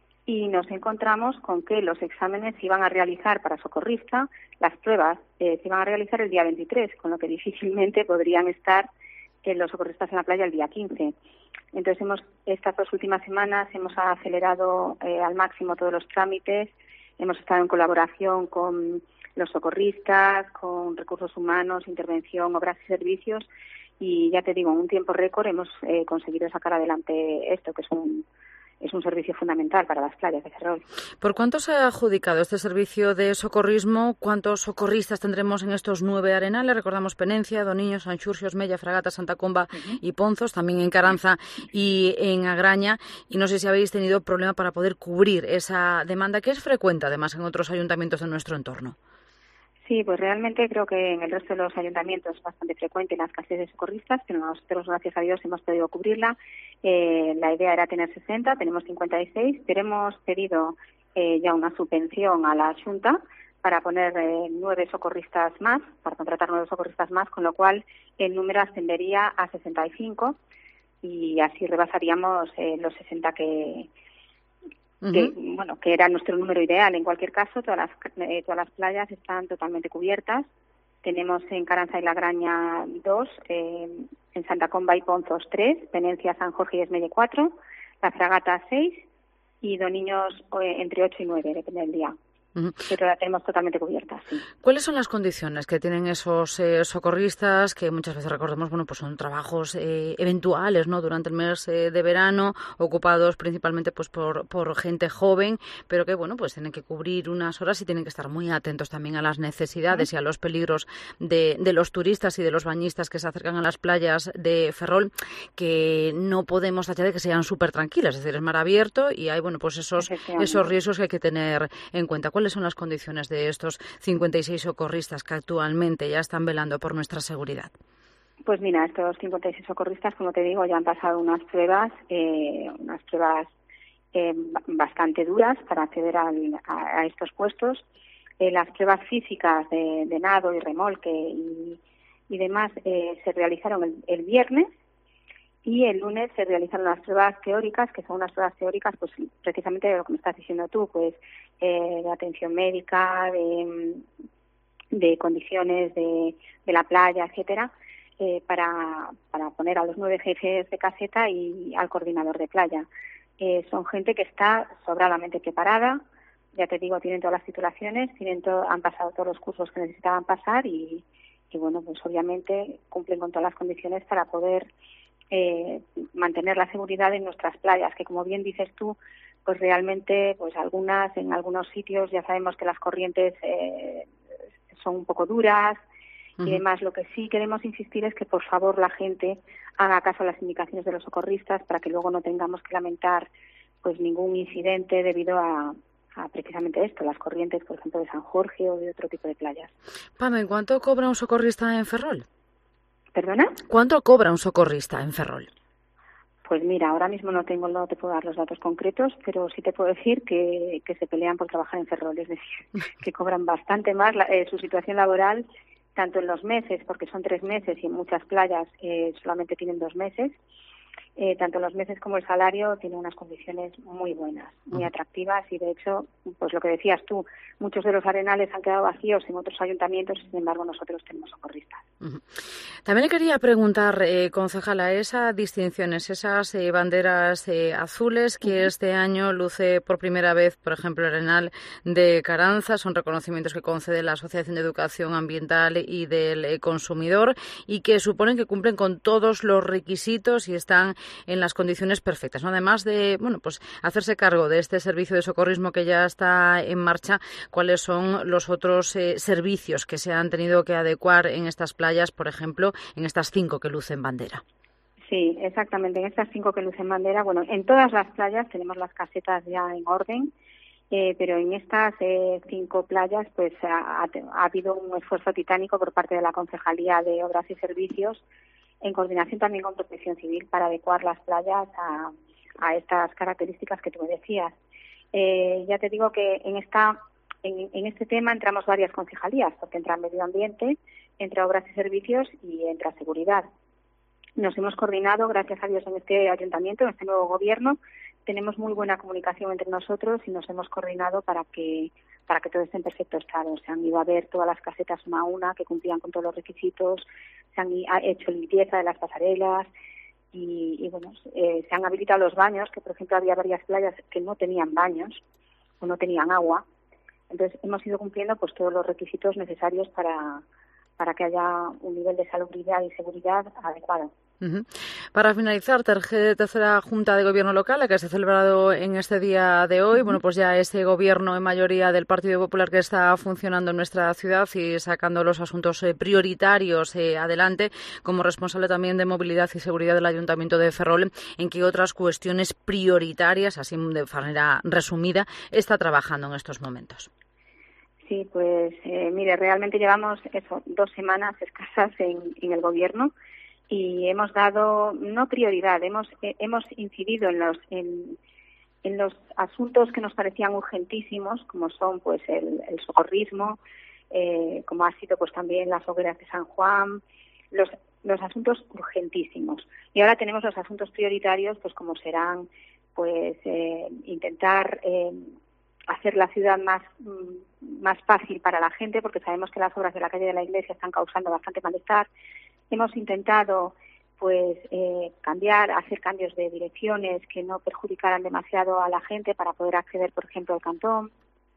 y nos encontramos con que los exámenes se iban a realizar para socorrista, las pruebas eh, se iban a realizar el día veintitrés, con lo que difícilmente podrían estar eh, los socorristas en la playa el día quince. Entonces, hemos estas dos últimas semanas hemos acelerado eh, al máximo todos los trámites, hemos estado en colaboración con los socorristas, con recursos humanos, intervención, obras y servicios, y ya te digo, en un tiempo récord hemos eh, conseguido sacar adelante esto, que es un es un servicio fundamental para las playas de Ferrol. ¿Por cuánto se ha adjudicado este servicio de socorrismo? ¿Cuántos socorristas tendremos en estos nueve arenales? Recordamos Penencia, Doniño, San Xurxo, Mella, Fragata, Santa Comba uh-huh. y Ponzos, también en Caranza y en Agraña. Y no sé si habéis tenido problema para poder cubrir esa demanda, que es frecuente además en otros ayuntamientos de nuestro entorno. Sí, pues realmente creo que en el resto de los ayuntamientos es bastante frecuente la escasez de socorristas, pero nosotros, gracias a Dios, hemos podido cubrirla. Eh, la idea era tener sesenta, tenemos cincuenta y seis, pero hemos pedido eh, ya una subvención a la Xunta para poner eh, nueve socorristas más, para contratar nueve socorristas más, con lo cual el número ascendería a sesenta y cinco y así rebasaríamos eh, los sesenta que... que uh-huh. bueno que era nuestro número ideal. En cualquier caso, todas las eh, todas las playas están totalmente cubiertas. Tenemos en Caranza y La Graña dos, eh, en Santa Comba y Ponzos tres, Penencia, San Jorge y Esmelle cuatro, La Fragata seis y Doniños eh, entre ocho y nueve, depende del día. Uh-huh. Pero la tenemos totalmente cubierta, sí. ¿Cuáles son las condiciones que tienen esos eh, socorristas, que muchas veces recordemos, bueno, pues son trabajos eh, eventuales, ¿no?, durante el mes eh, de verano, ocupados principalmente pues por, por gente joven, pero que, bueno, pues tienen que cubrir unas horas y tienen que estar muy atentos también a las necesidades uh-huh. y a los peligros de, de los turistas y de los bañistas que se acercan a las playas de Ferrol, que no podemos tachar de que sean súper tranquilas, es decir, es mar abierto y hay, bueno, pues esos, esos riesgos que hay que tener en cuenta. ¿Cuáles son las condiciones de estos cincuenta y seis socorristas que actualmente ya están velando por nuestra seguridad? Pues mira, estos cincuenta y seis socorristas, como te digo, ya han pasado unas pruebas, eh, unas pruebas eh, bastante duras para acceder al, a, a estos puestos. Eh, las pruebas físicas de, de nado y remolque y, y demás eh, se realizaron el, el viernes. Y el lunes se realizaron las pruebas teóricas, que son unas pruebas teóricas, pues precisamente de lo que me estás diciendo tú, pues eh, de atención médica, de, de condiciones de, de la playa, etcétera, eh, para, para poner a los nueve jefes de caseta y al coordinador de playa. Eh, son gente que está sobradamente preparada, ya te digo, tienen todas las titulaciones, tienen todo, han pasado todos los cursos que necesitaban pasar y, y bueno, pues obviamente cumplen con todas las condiciones para poder Eh, mantener la seguridad en nuestras playas, que como bien dices tú, pues realmente, pues algunas, en algunos sitios ya sabemos que las corrientes eh, son un poco duras uh-huh. y demás. Lo que sí queremos insistir es que por favor la gente haga caso a las indicaciones de los socorristas para que luego no tengamos que lamentar pues ningún incidente debido a, a precisamente esto, las corrientes, por ejemplo, de San Jorge o de otro tipo de playas. Pame, ¿cuánto cobra un socorrista en Ferrol? ¿Perdona? ¿Cuánto cobra un socorrista en Ferrol? Pues mira, ahora mismo no tengo, no te puedo dar los datos concretos, pero sí te puedo decir que, que se pelean por trabajar en Ferrol, es decir, que cobran bastante más. La, eh, su situación laboral tanto en los meses, porque son tres meses y en muchas playas eh, solamente tienen dos meses, eh, tanto en los meses como el salario tiene unas condiciones muy buenas, muy atractivas y de hecho, pues lo que decías tú, muchos de los arenales han quedado vacíos en otros ayuntamientos, sin embargo nosotros tenemos socorristas. Uh-huh. También le quería preguntar, eh, concejala, esas distinciones, esas eh, banderas eh, azules que uh-huh. este año luce por primera vez, por ejemplo, el Arenal de Caranza, son reconocimientos que concede la Asociación de Educación Ambiental y del eh, Consumidor y que suponen que cumplen con todos los requisitos y están en las condiciones perfectas, ¿no? Además de, bueno, pues hacerse cargo de este servicio de socorrismo que ya está en marcha, ¿cuáles son los otros eh, servicios que se han tenido que adecuar en estas playas, por ejemplo, en estas cinco que lucen bandera? Sí, exactamente, en estas cinco que lucen bandera, bueno, en todas las playas tenemos las casetas ya en orden, eh, pero en estas eh, cinco playas pues ha, ha habido un esfuerzo titánico por parte de la Concejalía de Obras y Servicios, en coordinación también con Protección Civil, para adecuar las playas a, a estas características que tú me decías. Eh, ya te digo que en esta en, en este tema entramos varias concejalías, porque entra Medio Ambiente, entra Obras y Servicios y entra Seguridad. Nos hemos coordinado, gracias a Dios, en este ayuntamiento, en este nuevo gobierno. Tenemos muy buena comunicación entre nosotros y nos hemos coordinado para que para que todo esté en perfecto estado. Se han ido a ver todas las casetas una a una que cumplían con todos los requisitos, se han hecho limpieza de las pasarelas y, y bueno, eh, se han habilitado los baños, que por ejemplo había varias playas que no tenían baños o no tenían agua. Entonces hemos ido cumpliendo pues todos los requisitos necesarios para, para que haya un nivel de salubridad y seguridad adecuado. Uh-huh. Para finalizar, tercera Junta de Gobierno local, la que se ha celebrado en este día de hoy, uh-huh. bueno, pues ya ese gobierno en mayoría del Partido Popular que está funcionando en nuestra ciudad y sacando los asuntos eh, prioritarios eh, adelante, como responsable también de movilidad y seguridad del Ayuntamiento de Ferrol, ¿en qué otras cuestiones prioritarias, así de manera resumida, está trabajando en estos momentos? Sí, pues eh, mire, realmente llevamos eso, dos semanas escasas en, en el gobierno. Y hemos dado, no prioridad, hemos eh, hemos incidido en los en, en los asuntos que nos parecían urgentísimos, como son pues el, el socorrismo, eh, como ha sido pues también las hogueras de San Juan, los los asuntos urgentísimos. Y ahora tenemos los asuntos prioritarios, pues como serán pues eh, intentar eh, hacer la ciudad más más fácil para la gente, porque sabemos que las obras de la calle de la Iglesia están causando bastante malestar. Hemos intentado pues eh, cambiar, hacer cambios de direcciones que no perjudicaran demasiado a la gente para poder acceder, por ejemplo, al cantón.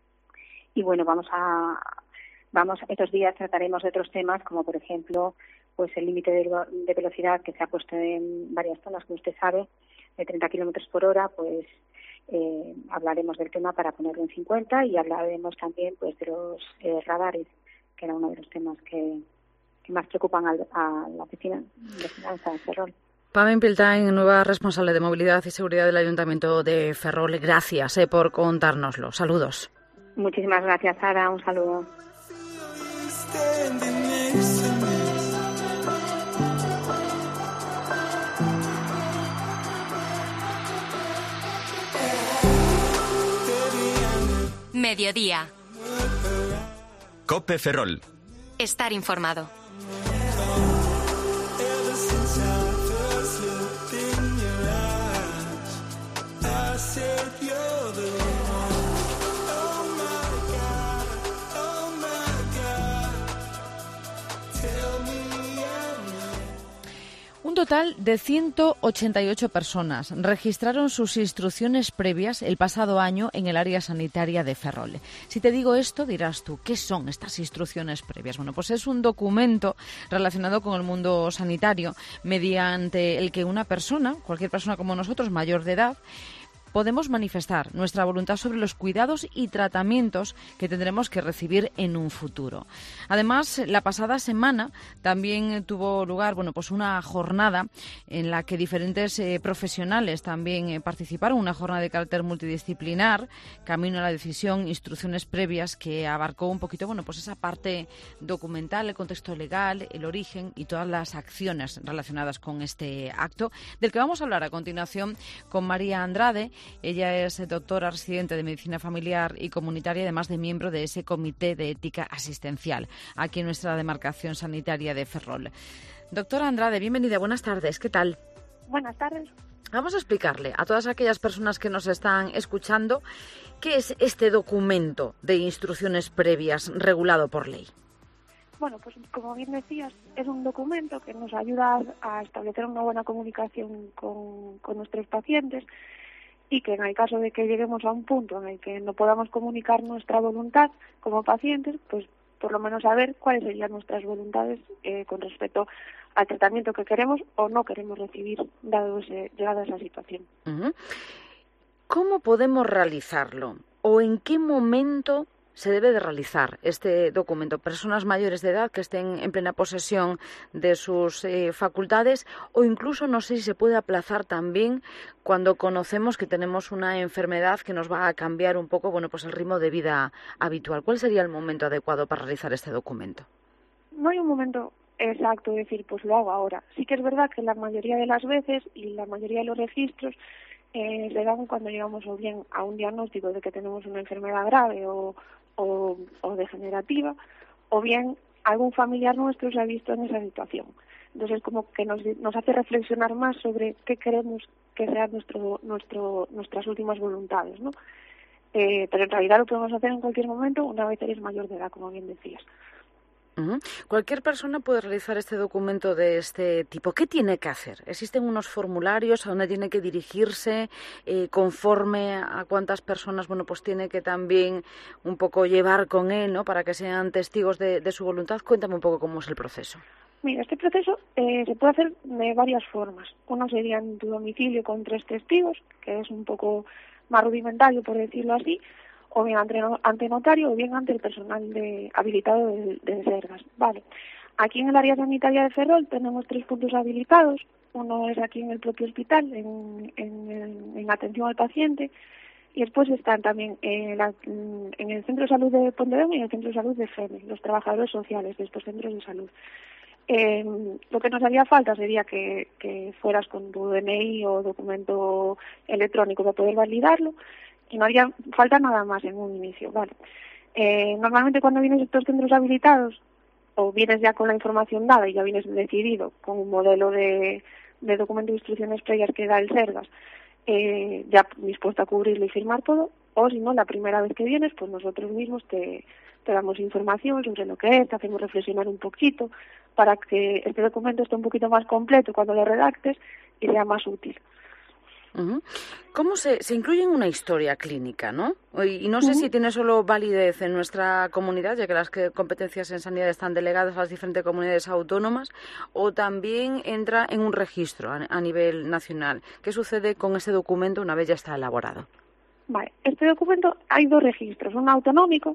Y bueno, vamos a vamos estos días trataremos de otros temas, como por ejemplo, pues el límite de, de velocidad que se ha puesto en varias zonas, como usted sabe, de treinta kilómetros por hora, pues eh, hablaremos del tema para ponerlo en cincuenta y hablaremos también pues de los eh, radares, que era uno de los temas que que más preocupan a, a la oficina de finanzas de Ferrol. Pamela Piltain, nueva responsable de movilidad y seguridad del Ayuntamiento de Ferrol, gracias eh, por contárnoslo. Saludos. Muchísimas gracias, Sara. Un saludo. Mediodía. COPE Ferrol. Estar informado. Un total de ciento ochenta y ocho personas registraron sus instrucciones previas el pasado año en el área sanitaria de Ferrol. Si te digo esto, dirás tú, ¿qué son estas instrucciones previas? Bueno, pues es un documento relacionado con el mundo sanitario mediante el que una persona, cualquier persona como nosotros, mayor de edad, podemos manifestar nuestra voluntad sobre los cuidados y tratamientos que tendremos que recibir en un futuro. Además, la pasada semana también tuvo lugar, bueno, pues una jornada en la que diferentes eh, profesionales también eh, participaron, una jornada de carácter multidisciplinar, camino a la decisión, instrucciones previas, que abarcó un poquito, bueno, pues esa parte documental, el contexto legal, el origen y todas las acciones relacionadas con este acto, del que vamos a hablar a continuación con María Andrade, Ella es doctora residente de Medicina Familiar y Comunitaria, además de miembro de ese Comité de Ética Asistencial, aquí en nuestra demarcación sanitaria de Ferrol. Doctora Andrade, bienvenida, buenas tardes, ¿qué tal? Buenas tardes. Vamos a explicarle a todas aquellas personas que nos están escuchando qué es este documento de instrucciones previas regulado por ley. Bueno, pues como bien decías, es un documento que nos ayuda a establecer una buena comunicación con, con nuestros pacientes y que en el caso de que lleguemos a un punto en el que no podamos comunicar nuestra voluntad como pacientes, pues por lo menos saber cuáles serían nuestras voluntades eh, con respecto al tratamiento que queremos o no queremos recibir dado ese, dada esa situación. Uh-huh. ¿Cómo podemos realizarlo? ¿O en qué momento se debe de realizar este documento? Personas mayores de edad que estén en plena posesión de sus eh, facultades, o incluso no sé si se puede aplazar también cuando conocemos que tenemos una enfermedad que nos va a cambiar un poco, bueno, pues el ritmo de vida habitual. ¿Cuál sería el momento adecuado para realizar este documento? No hay un momento exacto de decir, pues lo hago ahora. Sí que es verdad que la mayoría de las veces y la mayoría de los registros eh, se dan cuando llegamos o bien a un diagnóstico de que tenemos una enfermedad grave o O, o degenerativa, o bien algún familiar nuestro se ha visto en esa situación. Entonces, como que nos, nos hace reflexionar más sobre qué queremos que sean nuestro, nuestro, nuestras últimas voluntades, ¿no? Eh, pero en realidad lo podemos hacer en cualquier momento una vez eres mayor de edad, como bien decías. Uh-huh. Cualquier persona puede realizar este documento de este tipo. ¿Qué tiene que hacer? ¿Existen unos formularios a donde tiene que dirigirse eh, conforme a cuántas personas, bueno, pues tiene que también un poco llevar con él, ¿no? Para que sean testigos de, de su voluntad? Cuéntame un poco cómo es el proceso. Mira, este proceso eh, se puede hacer de varias formas. Uno sería en tu domicilio con tres testigos, que es un poco más rudimentario, por decirlo así, o bien ante, ante notario o bien ante el personal de, habilitado del de Sergas. Vale. Aquí en el área sanitaria de Ferrol tenemos tres puntos habilitados. Uno es aquí en el propio hospital, en, en, en atención al paciente, y después están también en, la, en el Centro de Salud de Pontevedra y en el Centro de Salud de F E M E, los trabajadores sociales de estos centros de salud. Eh, lo que nos haría falta sería que, que fueras con tu D N I o documento electrónico para poder validarlo, y no haría falta nada más en un inicio, vale. Eh, normalmente cuando vienes a estos centros habilitados, o vienes ya con la información dada y ya vienes decidido con un modelo de, de documento de instrucciones previas que da el Sergas, eh, ya dispuesto a cubrirlo y firmar todo, o si no, la primera vez que vienes, pues nosotros mismos te, te damos información sobre lo que es, te hacemos reflexionar un poquito para que este documento esté un poquito más completo cuando lo redactes y sea más útil. Uh-huh. ¿Cómo se, se incluye en una historia clínica, no? Y, y no sé uh-huh. si tiene solo validez en nuestra comunidad, ya que las que, competencias en sanidad están delegadas a las diferentes comunidades autónomas, o también entra en un registro a, a nivel nacional. ¿Qué sucede con ese documento una vez ya está elaborado? Vale, este documento hay dos registros, uno autonómico.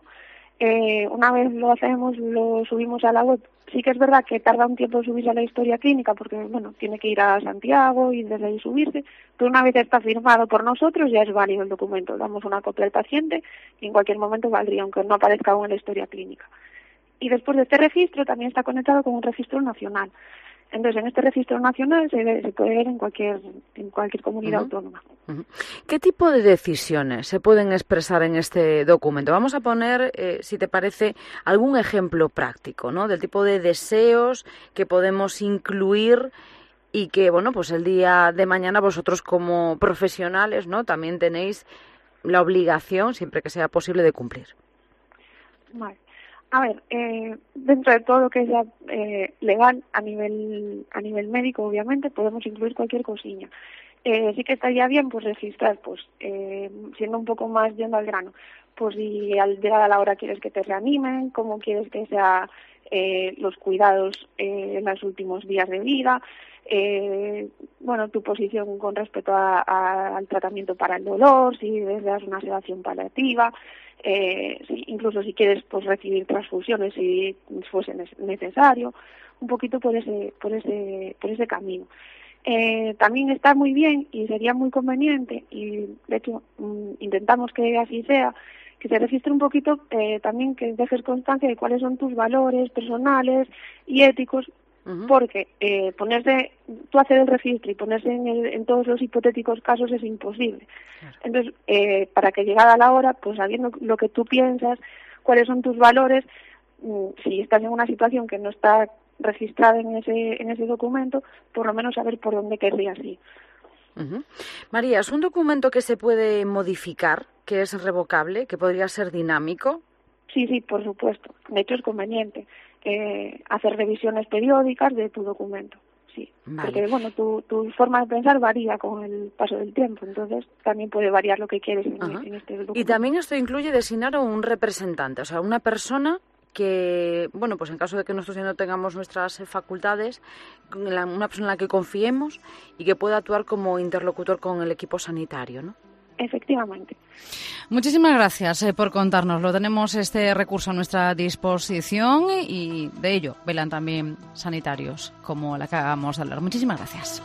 Eh, una vez lo hacemos, lo subimos a la web. Sí que es verdad que tarda un tiempo en subirse a la historia clínica porque, bueno, tiene que ir a Santiago y desde ahí subirse, pero una vez está firmado por nosotros ya es válido el documento. Damos una copia al paciente y en cualquier momento valdría, aunque no aparezca aún en la historia clínica. Y después de este registro también está conectado con un registro nacional. Entonces, en este registro nacional se, ve, se puede ver en cualquier, en cualquier comunidad uh-huh. autónoma. Uh-huh. ¿Qué tipo de decisiones se pueden expresar en este documento? Vamos a poner, eh, si te parece, algún ejemplo práctico, ¿no? Del tipo de deseos que podemos incluir y que, bueno, pues el día de mañana vosotros como profesionales, ¿no? También tenéis la obligación, siempre que sea posible, de cumplir. Vale. A ver, eh, dentro de todo lo que sea eh, legal a nivel a nivel médico, obviamente, podemos incluir cualquier cosilla. Eh, sí que estaría bien, pues, registrar, pues, eh, siendo un poco más yendo al grano, pues, si al llegar a la hora quieres que te reanimen, cómo quieres que sea eh, los cuidados eh, en los últimos días de vida, eh, bueno, tu posición con respecto a, a, al tratamiento para el dolor, si deseas una sedación paliativa, eh, si, incluso si quieres, pues, recibir transfusiones si fuese necesario, un poquito por ese por ese por ese camino. Eh, también está muy bien y sería muy conveniente, y de hecho mm, intentamos que así sea, que se registre un poquito, eh, también que dejes constancia de cuáles son tus valores personales y éticos Uh-huh. Porque eh, ponerse, tú hacer el registro y ponerse en, el, en todos los hipotéticos casos es imposible. Claro. Entonces, eh, para que llegada la hora, pues sabiendo lo que tú piensas, cuáles son tus valores, mmm, si estás en una situación que no está registrada en ese, en ese documento, por lo menos saber por dónde querrías ir. Uh-huh. María, ¿es un documento que se puede modificar, que es revocable, que podría ser dinámico? Sí, sí, por supuesto. De hecho, es conveniente eh, hacer revisiones periódicas de tu documento. Sí, vale. Porque bueno, tu, tu forma de pensar varía con el paso del tiempo, entonces también puede variar lo que quieres en, en este documento. Y también esto incluye designar a un representante, o sea, una persona que, bueno, pues en caso de que nosotros ya no tengamos nuestras facultades, una persona en la que confiemos y que pueda actuar como interlocutor con el equipo sanitario, ¿no? Efectivamente. Muchísimas gracias eh, por contárnoslo. Tenemos este recurso a nuestra disposición y de ello velan también sanitarios, como la que acabamos de hablar. Muchísimas gracias.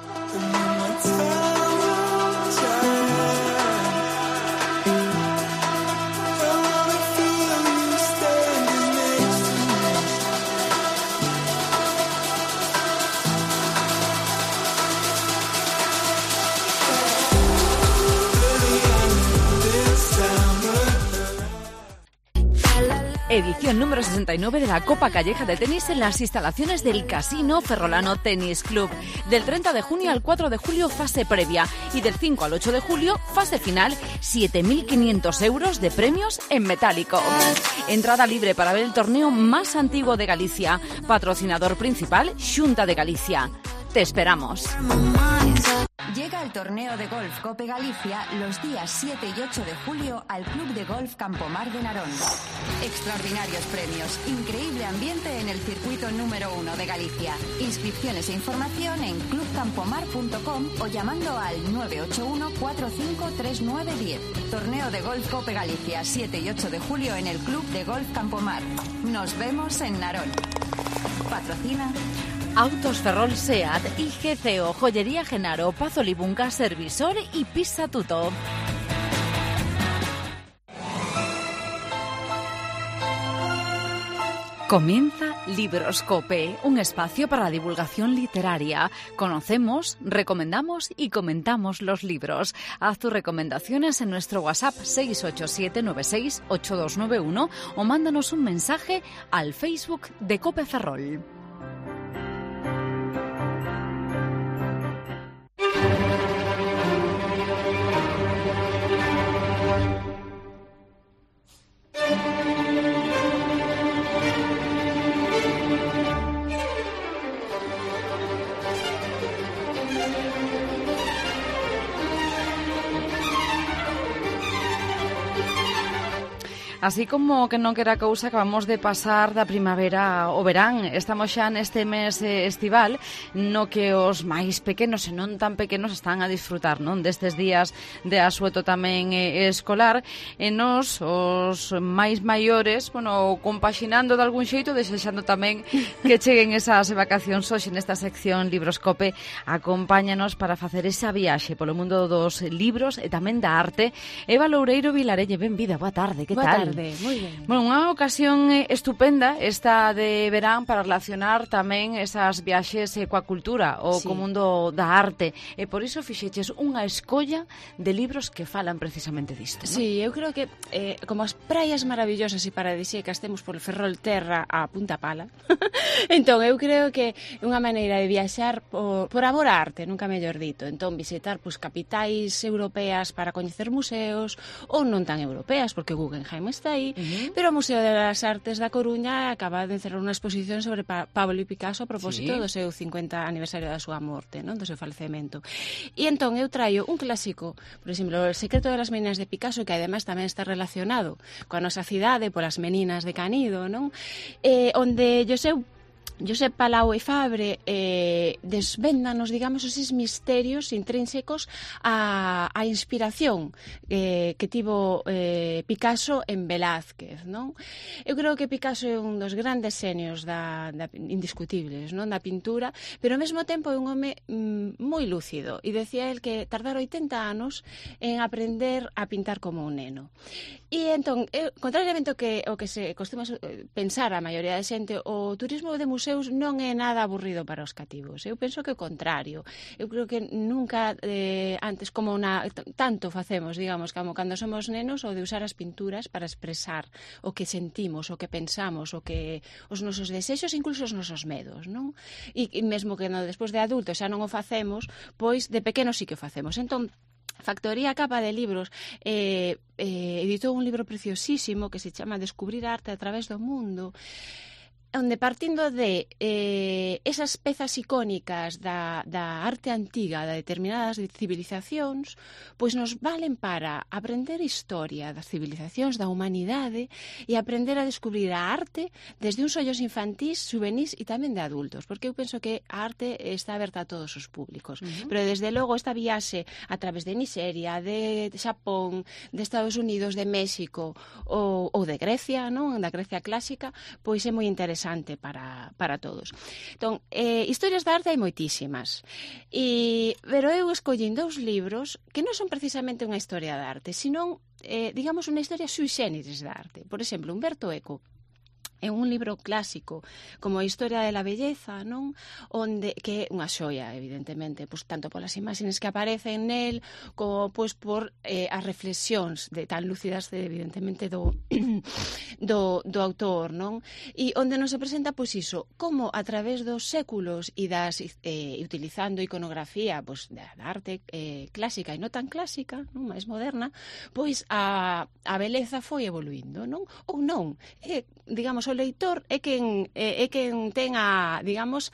Edición número sesenta y nueve de la Copa Calleja de Tenis en las instalaciones del Casino Ferrolano Tenis Club. Del treinta de junio al cuatro de julio, fase previa. Y del cinco al ocho de julio, fase final, siete mil quinientos euros de premios en metálico. Entrada libre para ver el torneo más antiguo de Galicia. Patrocinador principal, Xunta de Galicia. Te esperamos. Llega el torneo de golf Cope Galicia los días siete y ocho de julio al Club de Golf Campomar de Narón. Extraordinarios premios, increíble ambiente en el circuito número uno de Galicia. Inscripciones e información en club campomar punto com o llamando al nueve ocho uno cuatro cinco tres nueve uno cero. Torneo de golf Cope Galicia siete y ocho de julio en el Club de Golf Campomar. Nos vemos en Narón. Patrocina Autos Ferrol Seat, I G C O, Joyería Genaro, Pazo Libunca, Servisor y Pizza Tuto. Comienza Libroscope, un espacio para la divulgación literaria. Conocemos, recomendamos y comentamos los libros. Haz tus recomendaciones en nuestro WhatsApp seis ocho siete nueve seis ocho dos nueve uno o mándanos un mensaje al Facebook de Cope Ferrol. Así como que non quera cousa, acabamos de pasar da primavera ao verán. Estamos xa neste mes estival no que os máis pequenos e non tan pequenos están a disfrutar, non, destes días de asueto tamén escolar, e nos, os máis maiores, bueno, compaxinando de algún xeito, desexando tamén que cheguen esas vacacións. Hoxe nesta sección Libroscope acompáñanos para facer esa viaxe polo mundo dos libros e tamén da arte. Eva Loureiro Vilarelle, benvida, boa tarde, que tal? Moi ben. Bueno, unha ocasión estupenda esta de verán para relacionar tamén esas viaxes coa cultura ou sí. co mundo da arte, e por iso fixeches unha escolla de libros que falan precisamente disto, non? Sí, eu creo que eh, como as praias maravillosas e paradisíacas temos por Ferrol Terra a Punta Pala entón eu creo que é unha maneira de viaxar por, por amor á arte, nunca mellor dito. Entón visitar pues, capitais europeas para coñecer museos ou non tan europeas, porque Guggenheim está aí, uh-huh. pero o Museo das Artes da Coruña acaba de encerrar unha exposición sobre pa- Pablo Picasso a propósito sí. do seu cincuenta aniversario da súa morte, non, do seu falecemento. E entón eu traio un clásico, por exemplo, El secreto de las meninas de Picasso, que ademais tamén está relacionado coa nosa cidade polas meninas de Canido, non? Eh, onde Josep Josep Palau e Fabre eh, desvéndanos, digamos, esos misterios intrínsecos a, a inspiración eh, que tivo eh, Picasso en Velázquez, non? Eu creo que Picasso é un dos grandes xenios da, da, indiscutibles, non, da pintura, pero ao mesmo tempo é un home mm, moi lúcido, e decía el que tardar oitenta anos en aprender a pintar como un neno. E entón, eh, contrariamente ao que, o que se costuma pensar a maioría de xente, o turismo de museo museus non é nada aburrido para os cativos. Eu penso que o contrario. Eu creo que nunca eh, antes como na, tanto facemos, digamos, como cando somos nenos, o de usar as pinturas para expresar o que sentimos, o que pensamos, o que os nosos desexos, incluso os nosos medos, non? E, e mesmo que no, despois de adultos xa non o facemos, pois de pequenos sí que o facemos. Entón, Factoría Capa de Libros eh, eh, editou un libro preciosísimo que se chama Descubrir a arte a través do mundo, onde partindo de eh, esas pezas icónicas da, da arte antiga de determinadas civilizacións, pois nos valen para aprender historia das civilizacións da humanidade e aprender a descubrir a arte desde uns ollos infantís, juvenís e tamén de adultos, porque eu penso que a arte está aberta a todos os públicos. Uh-huh. Pero desde logo esta viaxe a través de Nigeria, de Xapón, de Estados Unidos, de México ou, ou de Grecia, non? Da Grecia clásica, pois é moi interesante para, para todos. Entón, eh, historias da arte hai moitísimas, e, pero eu escollín dous libros que non son precisamente unha historia da arte, sino, eh, digamos, unha historia sui generis da arte. Por exemplo, Umberto Eco é un libro clásico como a Historia de la Belleza, non? Onde que é unha xoia, evidentemente, pois tanto polas imaxes que aparecen nel como pois por eh, as reflexións de tan lúcidas de, evidentemente do do, do autor, non? E onde nos se presenta pois iso, como a través dos séculos e das eh, utilizando iconografía pois da arte eh, clásica e non tan clásica, non? Mais moderna, pois a a beleza foi evoluindo, non? Ou non, é, digamos, o leitor é quen é, é quen ten a, digamos,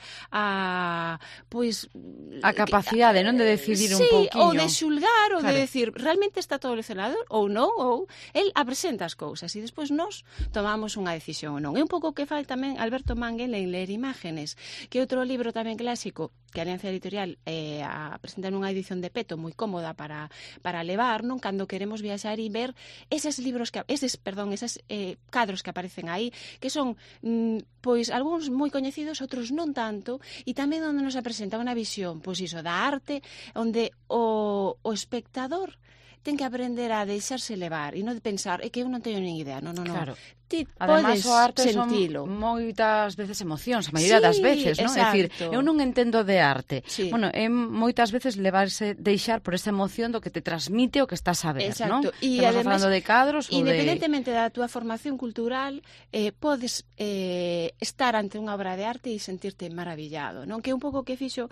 a pois a capacidade, non, de decidir sí, un pouquiño. Ou de xulgar, ou claro. de decir, realmente está todo lecionado ou non, ou el apresenta as cousas e despois nós tomamos unha decisión ou non. É un pouco que fai tamén Alberto Manguel en Ler Imágenes, que é outro libro tamén clásico que a Alianza Editorial eh, a presentar unha edición de peto moi cómoda para para levar, non, cando queremos viaxar e ver eses libros que eses, perdón, eses eh, cadros que aparecen aí, que son mm, pois algúns moi coñecidos, outros non tanto, e tamén onde nos apresenta unha visión, pois iso, da arte, onde o, o espectador ten que aprender a deixarse levar e non de pensar, é que eu non teño nin idea, non, non, non. Claro. Ti Además, podes o arte sentilo. son moitas veces emocións, a maioría sí, das veces, non? É dicir, eu non entendo de arte. Sí. Bueno, é moitas veces levarse, deixar por esa emoción do que te transmite o que estás a ver, non? Exacto. E estamos además, falando de cadros ou de... Independentemente da túa formación cultural, eh, podes eh, estar ante unha obra de arte e sentirte maravillado, non? Que é un pouco que fixo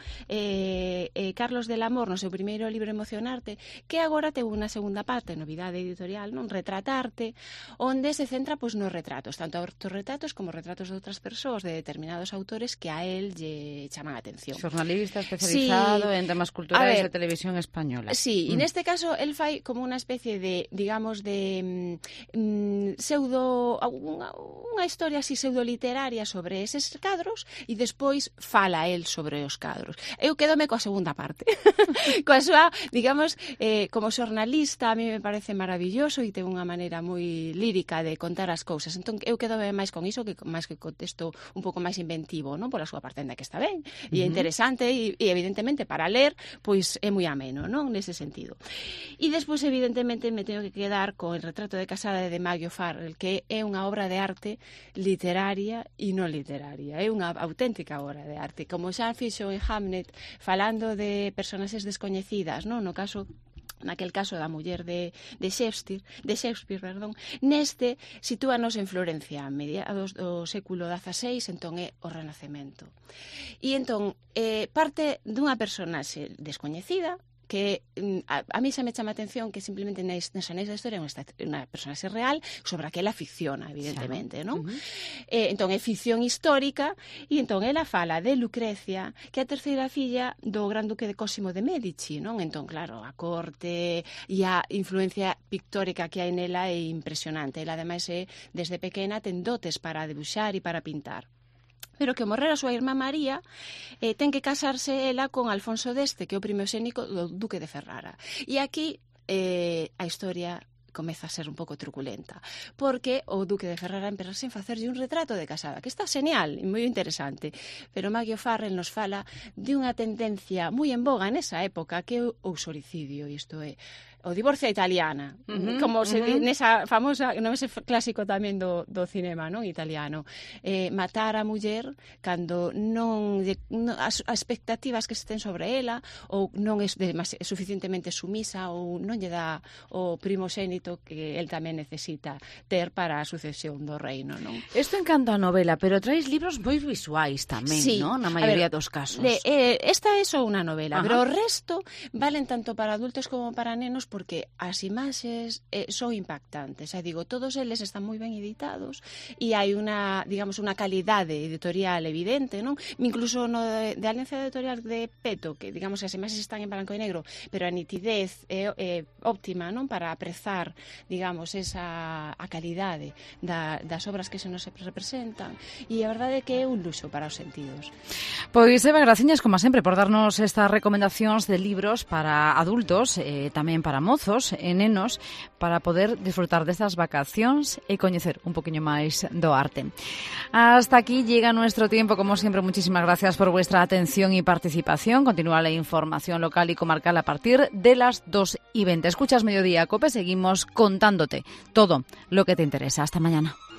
eh, eh, Carlos del Amor no seu primeiro libro Emocionarte, que agora ten unha segunda parte, novidade editorial, non? Retratarte, onde se centra pois nos retratos, tanto autorretratos como retratos de outras persoas, de determinados autores que a él lle chaman a atención. Xornalista especializado sí. en temas culturales de televisión española. Sí, mm. e neste caso el fai como unha especie de, digamos, de mm, pseudo unha, unha historia así pseudoliteraria sobre eses cadros e despois fala el sobre os cadros. Eu quedome coa segunda parte. Coa súa, digamos, eh, como xornalista, a mí me parece maravilloso e ten unha maneira moi lírica de contar as cousas. Entón, eu quedo máis con iso que máis que contexto un pouco máis inventivo, non? Pola súa parte ainda que está ben e é interesante e, e evidentemente para ler pois é moi ameno, non? Nese sentido. E despois evidentemente me teño que quedar con El retrato de casada de Maggie O'Farrell, que é unha obra de arte literaria e non literaria, é unha auténtica obra de arte, como xa fixo en Hamlet falando de personaxes descoñecidas, non? No caso naquel caso da muller de, de Shakespeare, de Shakespeare, perdón, neste sitúanos en Florencia a mediados do século dieciséis, entón é o Renacemento. E entón, eh, parte dunha personaxe descoñecida, que a, a mí xa me chama a atención que simplemente nas, nas anéis da historia é unha personaxe real sobre a que ela ficciona, evidentemente, non? Uh -huh. eh, entón é ficción histórica e entón ela fala de Lucrecia, que é a terceira filla do gran duque de Cosimo de Medici, non? Entón, claro, a corte e a influencia pictórica que hai nela é impresionante. Ela, ademais, é, desde pequena, ten dotes para debuxar e para pintar. Pero que morrer a súa irmá María eh, ten que casarse ela con Alfonso deste, que é o primogénico do duque de Ferrara. E aquí eh, a historia comeza a ser un pouco truculenta, porque o duque de Ferrara empezase en facerlle un retrato de casada, que está genial e moi interesante, pero Maggie O'Farrell nos fala de unha tendencia moi en boga nesa época, que é o uxoricidio, isto é, o divorcio italiana, Uh-huh, como se uh-huh. di nesa famosa, no ese clásico tamén do, do cinema, non, italiano. Eh, matar a muller cando non, lle- non as, as expectativas que se ten sobre ela ou non é demasi- suficientemente sumisa ou non lle dá o primoxénito que el tamén necesita ter para a sucesión do reino, non? Isto encanta a novela, pero traes libros moi visuais tamén, Sí, ¿no? Na a maioría ver, dos casos. Le, eh, esta é só unha novela, Ajá. pero o resto valen tanto para adultos como para nenos porque as imaxes eh, son impactantes. Xa digo, todos eles están moi ben editados e hai unha, digamos, unha calidade editorial evidente, non? Incluso no de, de Alianza Editorial de Peto, que digamos que as imaxes están en branco e negro, pero a nitidez é, é óptima, non? Para aprezar, digamos, esa a calidade da, das obras que se nos representan e a verdade é que é un luxo para os sentidos. Pois Eva, graciñas como sempre por darnos estas recomendacións de libros para adultos, eh, tamén para mozos e nenos, para poder disfrutar destas vacacións e coñecer un poquinho máis do arte. Hasta aquí llega nuestro tiempo, como siempre, muchísimas gracias por vuestra atención y participación. Continúa la información local y comarcal a partir de las dos y veinte. Escuchas Mediodía Cope, seguimos contándote todo lo que te interesa. Hasta mañana.